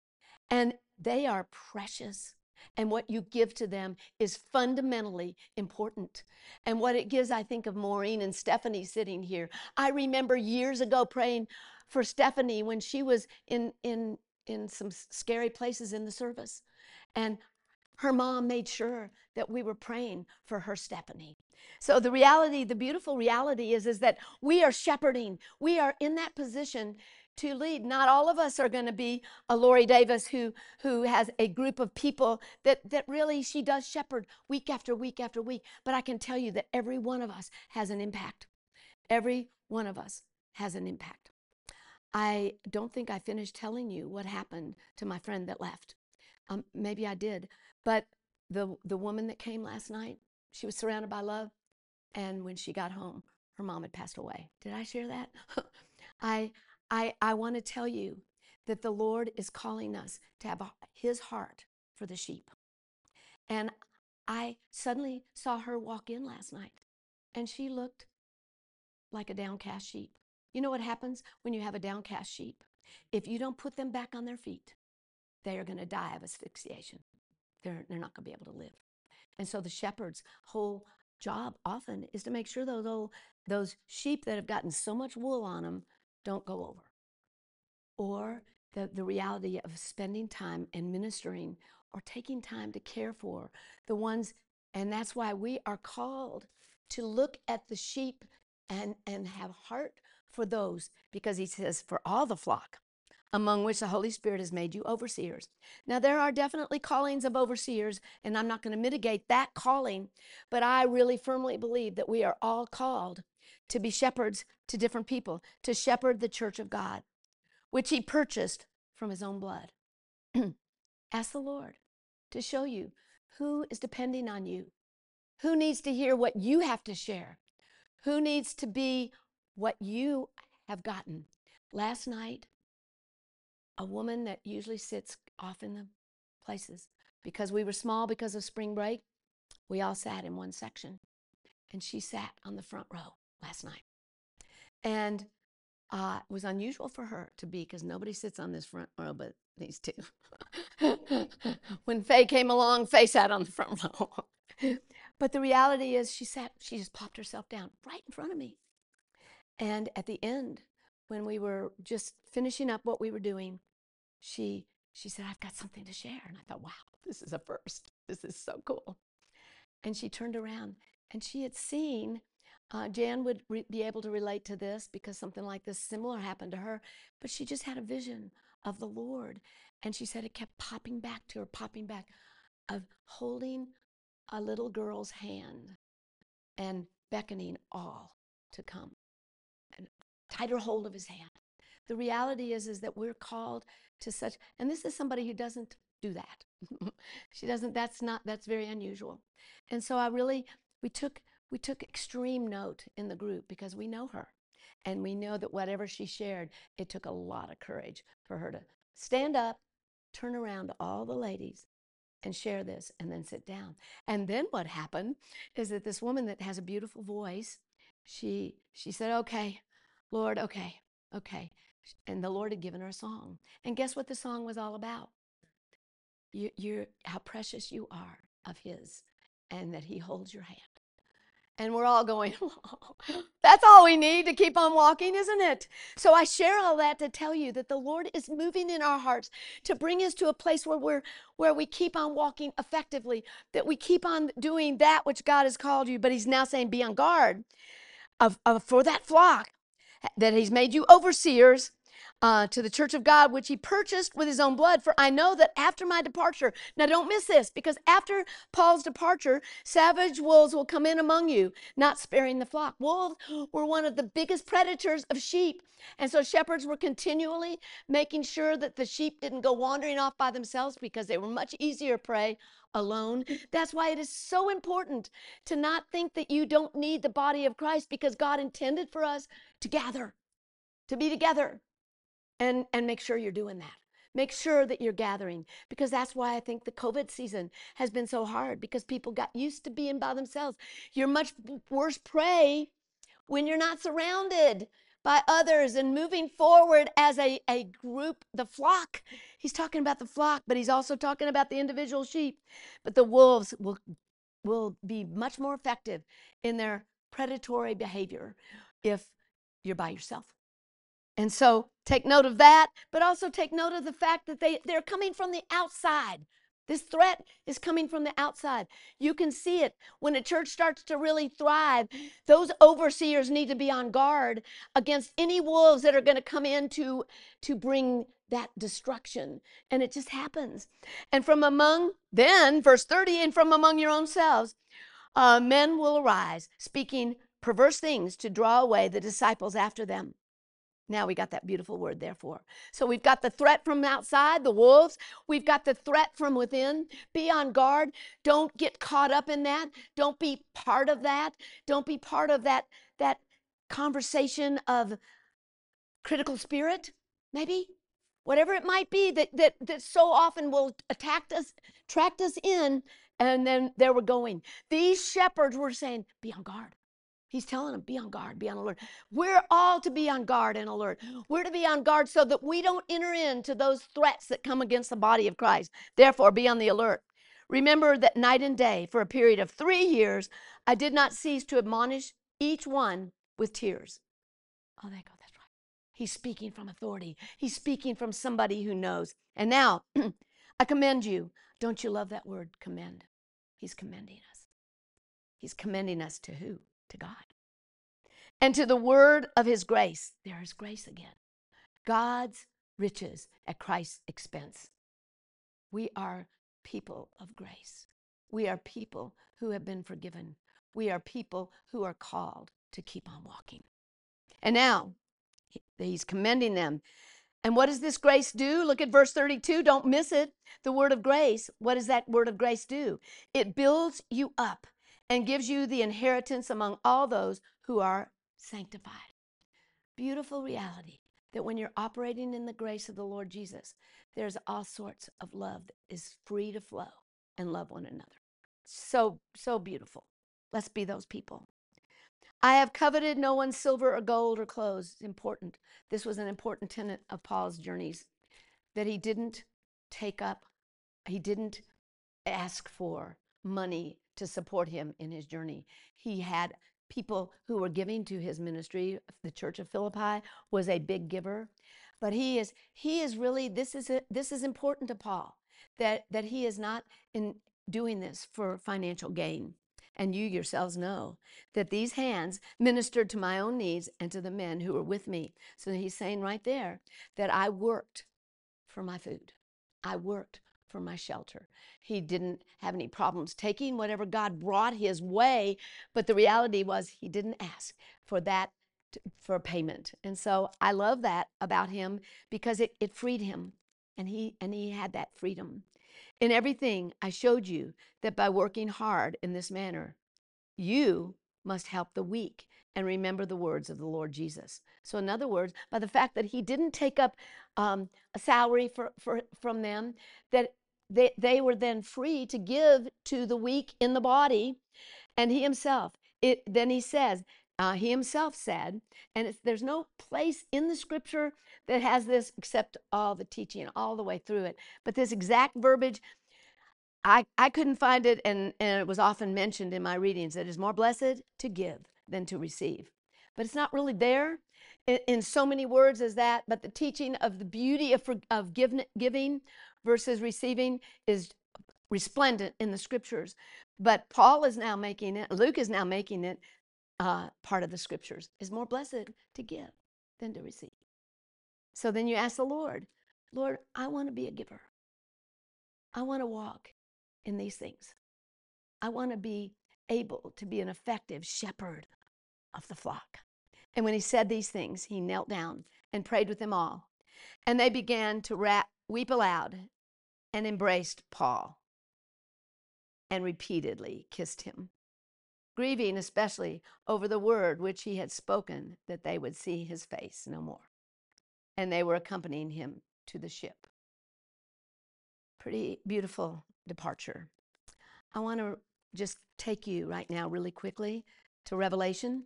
And they are precious. And what you give to them is fundamentally important. And what it gives, I think of Maureen and Stephanie sitting here. I remember years ago praying for Stephanie when she was in, in, in some scary places in the service. And her mom made sure that we were praying for her Stephanie. So the reality, the beautiful reality is, is that we are shepherding. We are in that position to lead. Not all of us are going to be a Lori Davis who, who has a group of people that, that really she does shepherd week after week after week. But I can tell you that every one of us has an impact. Every one of us has an impact. I don't think I finished telling you what happened to my friend that left. Um, maybe I did, but the the woman that came last night, she was surrounded by love, and when she got home, her mom had passed away. Did I share that? I I I want to tell you that the Lord is calling us to have a, His heart for the sheep. And I suddenly saw her walk in last night, and she looked like a downcast sheep. You know what happens when you have a downcast sheep? If you don't put them back on their feet, they are going to die of asphyxiation. They're, they're not going to be able to live. And so the shepherd's whole job often is to make sure those old, those sheep that have gotten so much wool on them don't go over. Or the, the reality of spending time and ministering or taking time to care for the ones. And that's why we are called to look at the sheep and, and have heart for those, because he says, for all the flock, among which the Holy Spirit has made you overseers. Now, there are definitely callings of overseers, and I'm not going to mitigate that calling, but I really firmly believe that we are all called to be shepherds to different people, to shepherd the church of God, which he purchased from his own blood. Ask the Lord to show you who is depending on you, who needs to hear what you have to share, who needs to be what you have gotten. Last night, a woman that usually sits off in the places, because we were small because of spring break, we all sat in one section, and she sat on the front row last night. And uh, it was unusual for her to be, because nobody sits on this front row but these two. When Faye came along, Faye sat on the front row. But the reality is she sat, she just plopped herself down right in front of me. And at the end, when we were just finishing up what we were doing, she she said, I've got something to share. And I thought, wow, this is a first. This is so cool. And she turned around, and she had seen, uh, Jan would re- be able to relate to this because something like this similar happened to her, but she just had a vision of the Lord. And she said it kept popping back to her, popping back, of holding a little girl's hand and beckoning all to come and tighter hold of his hand. The reality is, is that we're called to such, and this is somebody who doesn't do that. She doesn't, that's not, that's very unusual. And so I really, we took, we took extreme note in the group because we know her. And we know that whatever she shared, it took a lot of courage for her to stand up, turn around to all the ladies and share this, and then sit down. And then what happened is that this woman that has a beautiful voice, she she said, okay, Lord, okay, okay. And the Lord had given her a song. And guess what the song was all about? You, you're, how precious you are of his, and that he holds your hand. And we're all going, oh, that's all we need to keep on walking, isn't it? So I share all that to tell you that the Lord is moving in our hearts to bring us to a place where we're where we keep on walking effectively, that we keep on doing that which God has called you. But he's now saying, be on guard of, of for that flock, that he's made you overseers uh, to the church of God, which he purchased with his own blood. For I know that after my departure, now don't miss this, because after Paul's departure, savage wolves will come in among you, not sparing the flock. Wolves were one of the biggest predators of sheep. And so shepherds were continually making sure that the sheep didn't go wandering off by themselves, because they were much easier prey alone. That's why it is so important to not think that you don't need the body of Christ, because God intended for us to gather, to be together. And, and make sure you're doing that. Make sure that you're gathering, because that's why I think the COVID season has been so hard, because people got used to being by themselves. You're much worse prey when you're not surrounded by others and moving forward as a, a group, the flock. He's talking about the flock, but he's also talking about the individual sheep. But the wolves will, will be much more effective in their predatory behavior if you're by yourself. And so take note of that, but also take note of the fact that they, they're coming from the outside. This threat is coming from the outside. You can see it when a church starts to really thrive. Those overseers need to be on guard against any wolves that are going to come in to, to bring that destruction. And it just happens. And from among, then, verse thirty, and from among your own selves, uh, men will arise, speaking perverse things to draw away the disciples after them. Now we got that beautiful word, therefore. So we've got the threat from outside, the wolves. We've got the threat from within. Be on guard. Don't get caught up in that. Don't be part of that. Don't be part of that, that conversation of critical spirit, maybe. Whatever it might be that, that, that so often will attack us, track us in, and then there we're going. These shepherds were saying, be on guard. He's telling them, be on guard, be on alert. We're all to be on guard and alert. We're to be on guard so that we don't enter into those threats that come against the body of Christ. Therefore, be on the alert. Remember that night and day, for a period of three years, I did not cease to admonish each one with tears. Oh, they go, that's right. He's speaking from authority. He's speaking from somebody who knows. And now, I commend you. Don't you love that word, commend? He's commending us. He's commending us to who? To God. And to the word of his grace. There is grace again. God's riches at Christ's expense. We are people of grace. We are people who have been forgiven. We are people who are called to keep on walking. And now, he's commending them. And what does this grace do? Look at verse thirty-two. Don't miss it. The word of grace. What does that word of grace do? It builds you up and gives you the inheritance among all those who are sanctified. Beautiful reality that when you're operating in the grace of the Lord Jesus, there's all sorts of love that is free to flow and love one another. So, so beautiful. Let's be those people. I have coveted no one's silver or gold or clothes. Important. This was an important tenet of Paul's journeys, that he didn't take up, he didn't ask for money to support him in his journey. He had people who were giving to his ministry. The Church of Philippi was a big giver, but he is he is really this is a, this is important to Paul, that that he is not in doing this for financial gain. And you yourselves know that these hands ministered to my own needs and to the men who were with me. So he's saying right there that I worked for my food. I worked for my shelter. He didn't have any problems taking whatever God brought his way, but the reality was he didn't ask for that, to, for payment. And so I love that about him, because it, it freed him, and he and he had that freedom. In everything I showed you that by working hard in this manner, you must help the weak and remember the words of the Lord Jesus. So in other words, by the fact that he didn't take up um, a salary for, for, from them, that they, they were then free to give to the weak in the body. And he himself, it, then he says, uh, he himself said, and it's, there's no place in the scripture that has this except all the teaching all the way through it. But this exact verbiage, I, I couldn't find it, and, and it was often mentioned in my readings, that it is more blessed to give than to receive. But it's not really there in, in so many words as that, but the teaching of the beauty of, of give, giving versus receiving is resplendent in the scriptures. But Paul is now making it, Luke is now making it uh, part of the scriptures. It's more blessed to give than to receive. So then you ask the Lord, Lord, I want to be a giver. I want to walk in these things. I want to be able to be an effective shepherd of the flock. And when he said these things, he knelt down and prayed with them all. And they began to rap, weep aloud and embraced Paul and repeatedly kissed him, grieving especially over the word which he had spoken, that they would see his face no more. And they were accompanying him to the ship. Pretty beautiful departure. I want to just take you right now really quickly to Revelation,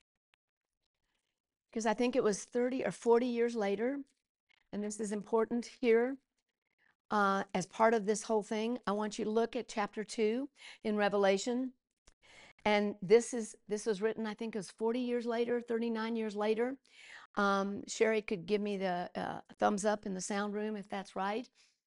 because I think it was thirty or forty years later, and this is important here. Uh, as part of this whole thing, I want you to look at chapter two in Revelation. And this is this was written, I think it was forty years later, thirty-nine years later. Um, Sherry could give me the uh, thumbs up in the sound room if that's right.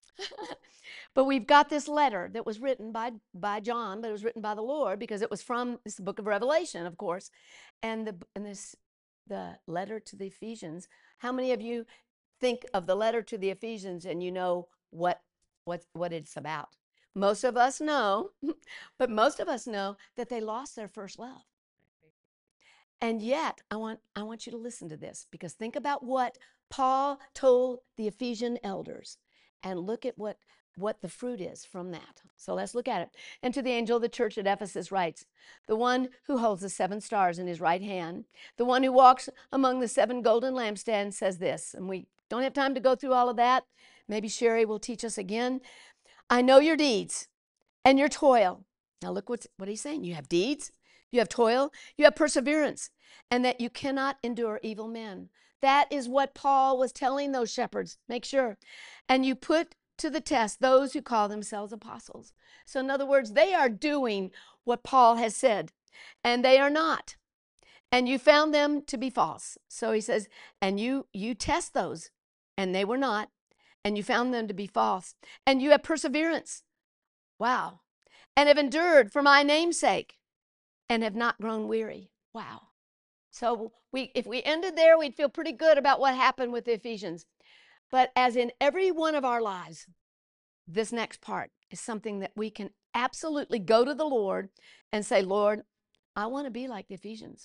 But we've got this letter that was written by, by John, but it was written by the Lord, because it was from this book of Revelation, of course. And the and this the letter to the Ephesians. How many of you think of the letter to the Ephesians and you know what what what it's about? Most of us know, but most of us know that they lost their first love. And yet, I want, I want you to listen to this, because think about what Paul told the Ephesian elders and look at what, what the fruit is from that. So let's look at it. And to the angel of the church at Ephesus writes, the one who holds the seven stars in his right hand, the one who walks among the seven golden lampstands says this, and we don't have time to go through all of that. Maybe Sherry will teach us again. I know your deeds and your toil. Now look what's, what he's saying. You have deeds, you have toil, you have perseverance, and that you cannot endure evil men. That is what Paul was telling those shepherds. Make sure. And you put to the test those who call themselves apostles. So in other words, they are doing what Paul has said, and they are not. And you found them to be false. So he says, and you you test those, and they were not, and you found them to be false. And you have perseverance. Wow. And have endured for my name's sake, and have not grown weary. Wow. So we, if we ended there, we'd feel pretty good about what happened with the Ephesians. But as in every one of our lives, this next part is something that we can absolutely go to the Lord and say, Lord, I want to be like the Ephesians,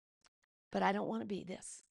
but I don't want to be this.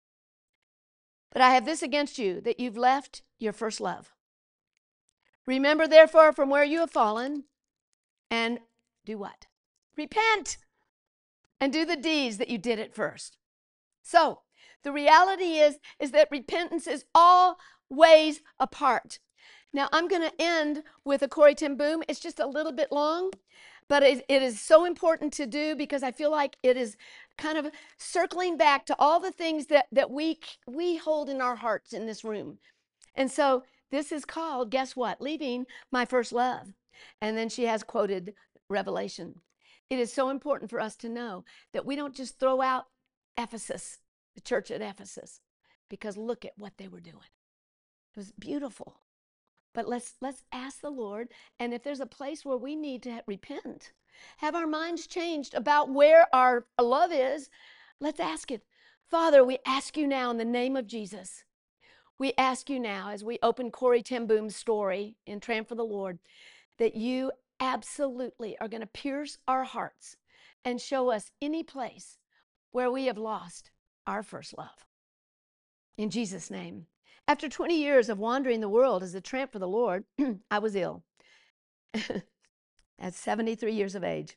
But I have this against you, that you've left your first love. Remember, therefore, from where you have fallen, and do what? Repent and do the deeds that you did at first. So the reality is, is that repentance is always a part. Now I'm going to end with a Corrie ten Boom. It's just a little bit long, but it, it is so important to do, because I feel like it is kind of circling back to all the things that, that we, we hold in our hearts in this room. And so this is called, guess what? Leaving my first love. And then she has quoted Revelation. It is so important for us to know that we don't just throw out Ephesus, the church at Ephesus, because look at what they were doing. It was beautiful. But let's let's ask the Lord, and if there's a place where we need to repent, have our minds changed about where our love is, let's ask it. Father, we ask you now in the name of Jesus. We ask you now, as we open Corrie ten Boom's story in Tramp for the Lord, that you absolutely are going to pierce our hearts and show us any place where we have lost our first love. In Jesus' name. After twenty years of wandering the world as a tramp for the Lord, I was ill at seventy-three years of age.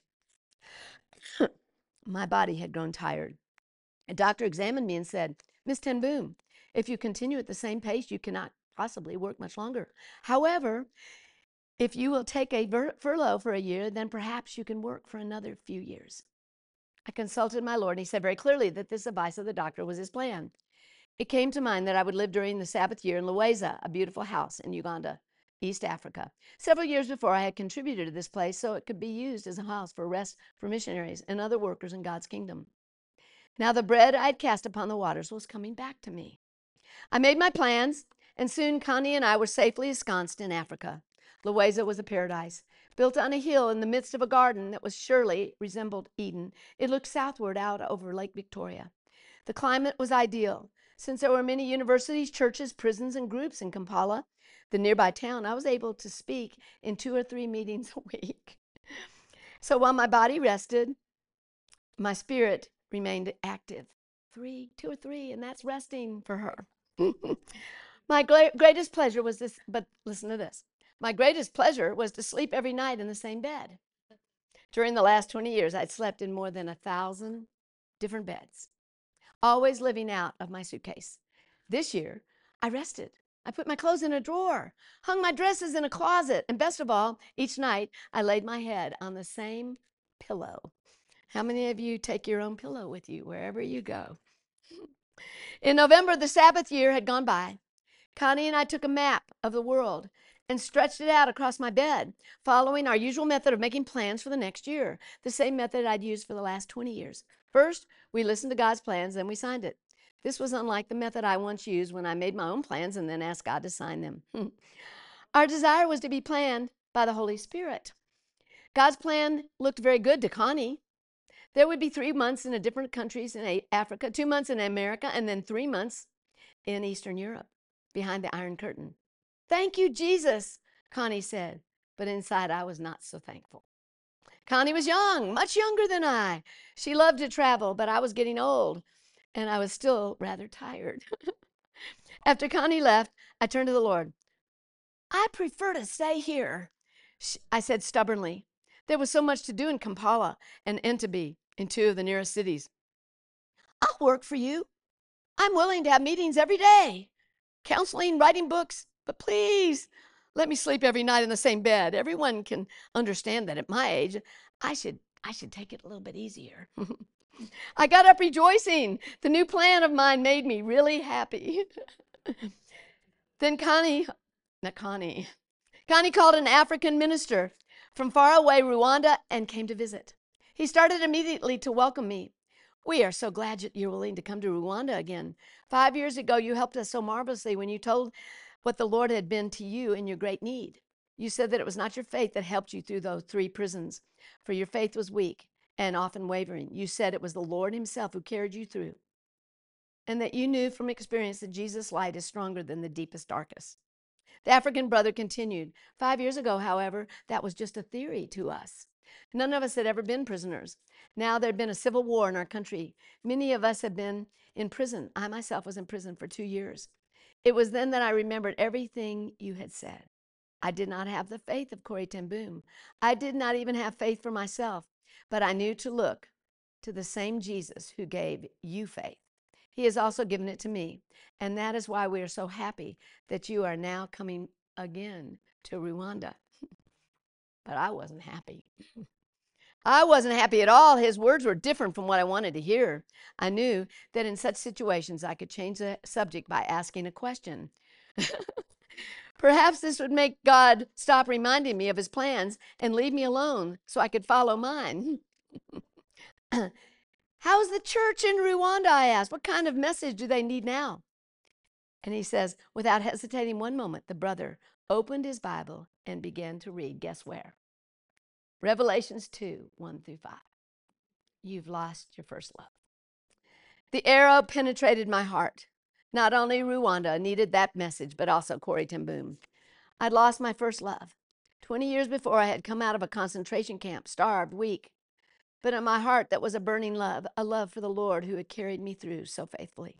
My body had grown tired. A doctor examined me and said, Miss ten Boom, if you continue at the same pace, you cannot possibly work much longer. However, if you will take a furlough for a year, then perhaps you can work for another few years. I consulted my Lord, and he said very clearly that this advice of the doctor was his plan. It came to mind that I would live during the Sabbath year in Lweza, a beautiful house in Uganda, East Africa. Several years before, I had contributed to this place so it could be used as a house for rest for missionaries and other workers in God's kingdom. Now the bread I had cast upon the waters was coming back to me. I made my plans, and soon Connie and I were safely ensconced in Africa. Lweza was a paradise, built on a hill in the midst of a garden that was surely resembled Eden. It looked southward out over Lake Victoria. The climate was ideal. Since there were many universities, churches, prisons, and groups in Kampala, the nearby town, I was able to speak in two or three meetings a week. So while my body rested, my spirit remained active. Three, two or three, and that's resting for her. My greatest pleasure was this, but listen to this. My greatest pleasure was to sleep every night in the same bed. During the last twenty years, I'd slept in more than a thousand different beds, always living out of my suitcase. This year, I rested. I put my clothes in a drawer, hung my dresses in a closet, and best of all, each night I laid my head on the same pillow. How many of you take your own pillow with you wherever you go? In November, the Sabbath year had gone by. Connie and I took a map of the world and stretched it out across my bed, following our usual method of making plans for the next year, the same method I'd used for the last twenty years. First, we listened to God's plans, then we signed it. This was unlike the method I once used when I made my own plans and then asked God to sign them. Our desire was to be planned by the Holy Spirit. God's plan looked very good to Connie. There would be three months in a different countries in Africa, two months in America, and then three months in Eastern Europe, behind the Iron Curtain. Thank you, Jesus, Connie said, but inside I was not so thankful. Connie was young, much younger than I. She loved to travel, but I was getting old, and I was still rather tired. After Connie left, I turned to the Lord. I prefer to stay here, I said stubbornly. There was so much to do in Kampala and Entebbe, in two of the nearest cities. I'll work for you. I'm willing to have meetings every day, counseling, writing books, but please let me sleep every night in the same bed. Everyone can understand that at my age, I should I should take it a little bit easier. I got up rejoicing. The new plan of mine made me really happy. Then Connie, not Connie, Connie called an African minister from far away Rwanda and came to visit. He started immediately to welcome me. We are so glad that you're willing to come to Rwanda again. Five years ago, you helped us so marvelously when you told what the Lord had been to you in your great need. You said that it was not your faith that helped you through those three prisons, for your faith was weak and often wavering. You said it was the Lord himself who carried you through, and that you knew from experience that Jesus' light is stronger than the deepest darkness. The African brother continued, Five years ago, however, that was just a theory to us. None of us had ever been prisoners. Now there had been a civil war in our country. Many of us had been in prison. I myself was in prison for two years. It was then that I remembered everything you had said. I did not have the faith of Corrie ten Boom. I did not even have faith for myself, but I knew to look to the same Jesus who gave you faith. He has also given it to me, and that is why we are so happy that you are now coming again to Rwanda. But I wasn't happy. I wasn't happy at all. His words were different from what I wanted to hear. I knew that in such situations I could change the subject by asking a question. Perhaps this would make God stop reminding me of his plans and leave me alone so I could follow mine. How's the church in Rwanda? I asked. What kind of message do they need now? And he says, without hesitating one moment, the brother opened his Bible and began to read. Guess where? Revelations two, one through five. You've lost your first love. The arrow penetrated my heart. Not only Rwanda needed that message, but also Corrie ten Boom. I'd lost my first love. Twenty years before, I had come out of a concentration camp, starved, weak. But in my heart, that was a burning love, a love for the Lord who had carried me through so faithfully.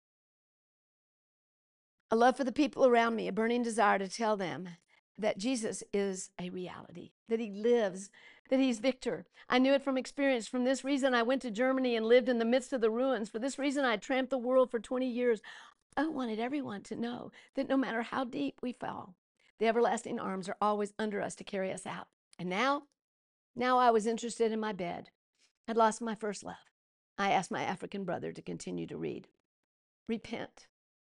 A love for the people around me, a burning desire to tell them that Jesus is a reality, that he lives, that he's victor. I knew it from experience. From this reason, I went to Germany and lived in the midst of the ruins. For this reason, I tramped the world for twenty years. I wanted everyone to know that no matter how deep we fall, the everlasting arms are always under us to carry us out. And now, now I was interested in my bed. I'd lost my first love. I asked my African brother to continue to read. Repent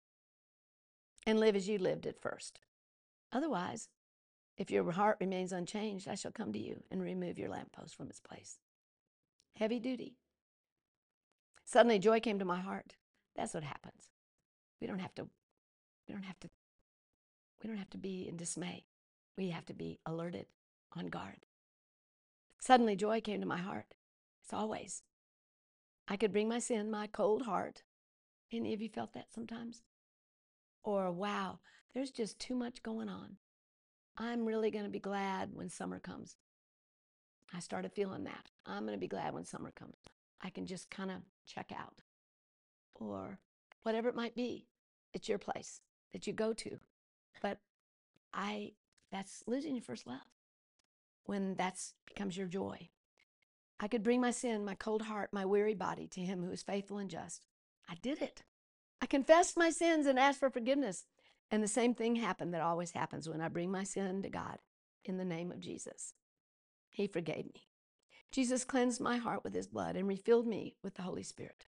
and live as you lived at first. Otherwise, if your heart remains unchanged, I shall come to you and remove your lamppost from its place. Heavy duty. Suddenly joy came to my heart. That's what happens. We don't have to, we don't have to, we don't have to be in dismay. We have to be alerted, on guard. Suddenly joy came to my heart. It's always. I could bring my sin, my cold heart. Any of you felt that sometimes? Or, wow, there's just too much going on. I'm really going to be glad when summer comes. I started feeling that. I'm going to be glad when summer comes. I can just kind of check out. Or whatever it might be. It's your place that you go to. But I, that's losing your first love. When that becomes your joy. I could bring my sin, my cold heart, my weary body to him who is faithful and just. I did it. I confessed my sins and asked for forgiveness. And the same thing happened that always happens when I bring my sin to God in the name of Jesus. He forgave me. Jesus cleansed my heart with his blood and refilled me with the Holy Spirit.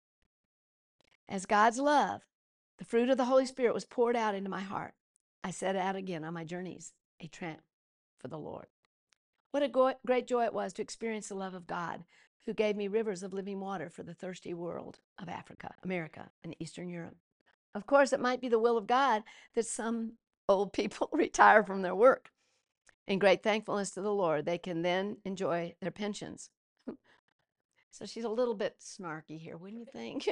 As God's love, the fruit of the Holy Spirit was poured out into my heart. I set out again on my journeys, a tramp for the Lord. What a go- great joy it was to experience the love of God, who gave me rivers of living water for the thirsty world of Africa, America, and Eastern Europe. Of course, it might be the will of God that some old people retire from their work. In great thankfulness to the Lord, they can then enjoy their pensions. So she's a little bit snarky here, wouldn't you think?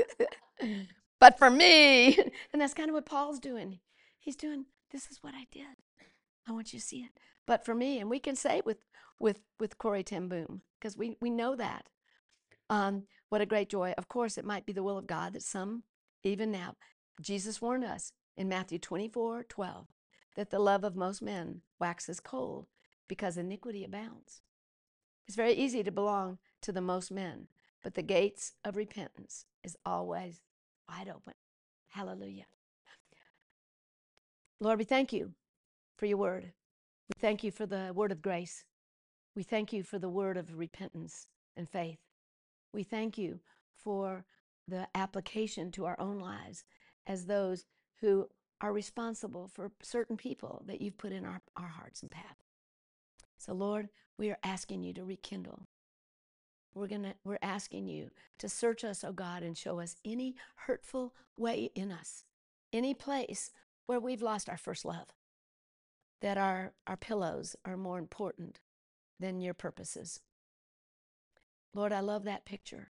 But for me, and that's kind of what Paul's doing. He's doing, this is what I did. I want you to see it. but for me. And we can say with with with Corrie ten Boom, because we we know that. Um, what a great joy. Of course, it might be the will of God that some, even now, Jesus warned us in Matthew twenty-four twelve that the love of most men waxes cold because iniquity abounds. It's very easy to belong to the most men, but the gates of repentance is always wide open. Hallelujah. Lord, we thank you for your word. We thank you for the word of grace. We thank you for the word of repentance and faith. We thank you for the application to our own lives as those who are responsible for certain people that you've put in our, our hearts and path. So, Lord, we are asking you to rekindle. We're gonna, we're asking you to search us, oh God, and show us any hurtful way in us, any place where we've lost our first love, that our, our pillows are more important than your purposes. Lord, I love that picture,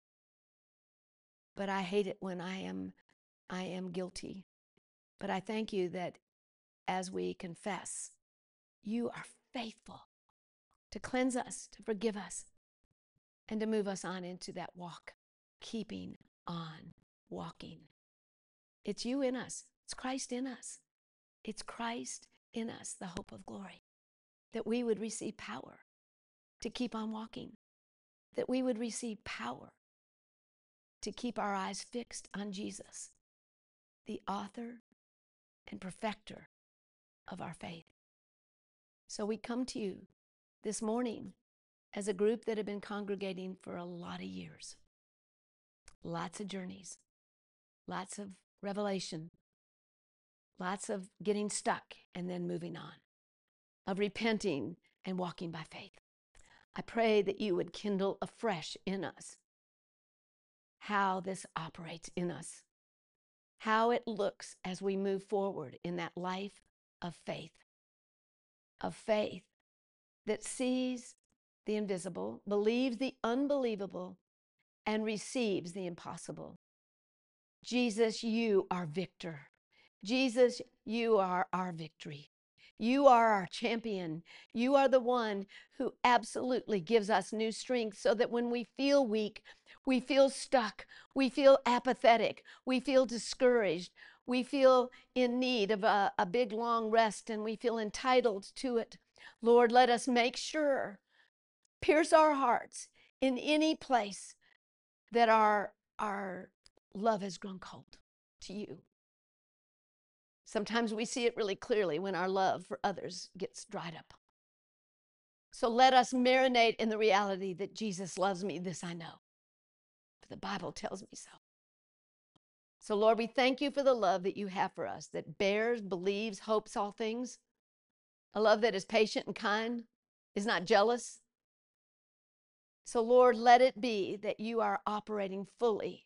but I hate it when I am, I am guilty. But I thank you that as we confess, you are faithful to cleanse us, to forgive us, and to move us on into that walk, keeping on walking. It's you in us. It's Christ in us. It's Christ in us, the hope of glory, that we would receive power to keep on walking, that we would receive power to keep our eyes fixed on Jesus, the author and perfecter of our faith. So we come to you this morning as a group that have been congregating for a lot of years. Lots of journeys, lots of revelation, lots of getting stuck and then moving on, of repenting and walking by faith. I pray that you would kindle afresh in us how this operates in us, how it looks as we move forward in that life of faith, of faith that sees the invisible, believes the unbelievable, and receives the impossible. Jesus, you are victor. Jesus, you are our victory. You are our champion. You are the one who absolutely gives us new strength so that when we feel weak, we feel stuck, we feel apathetic, we feel discouraged, we feel in need of a, a big long rest, and we feel entitled to it. Lord, let us make sure, pierce our hearts in any place that our, our love has grown cold to you. Sometimes we see it really clearly when our love for others gets dried up. So let us marinate in the reality that Jesus loves me. This I know, for the Bible tells me so. So Lord, we thank you for the love that you have for us, that bears, believes, hopes all things. A love that is patient and kind, is not jealous. So Lord, let it be that you are operating fully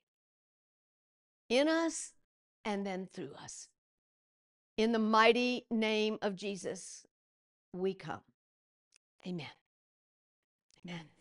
in us and then through us. In the mighty name of Jesus, we come. Amen. Amen.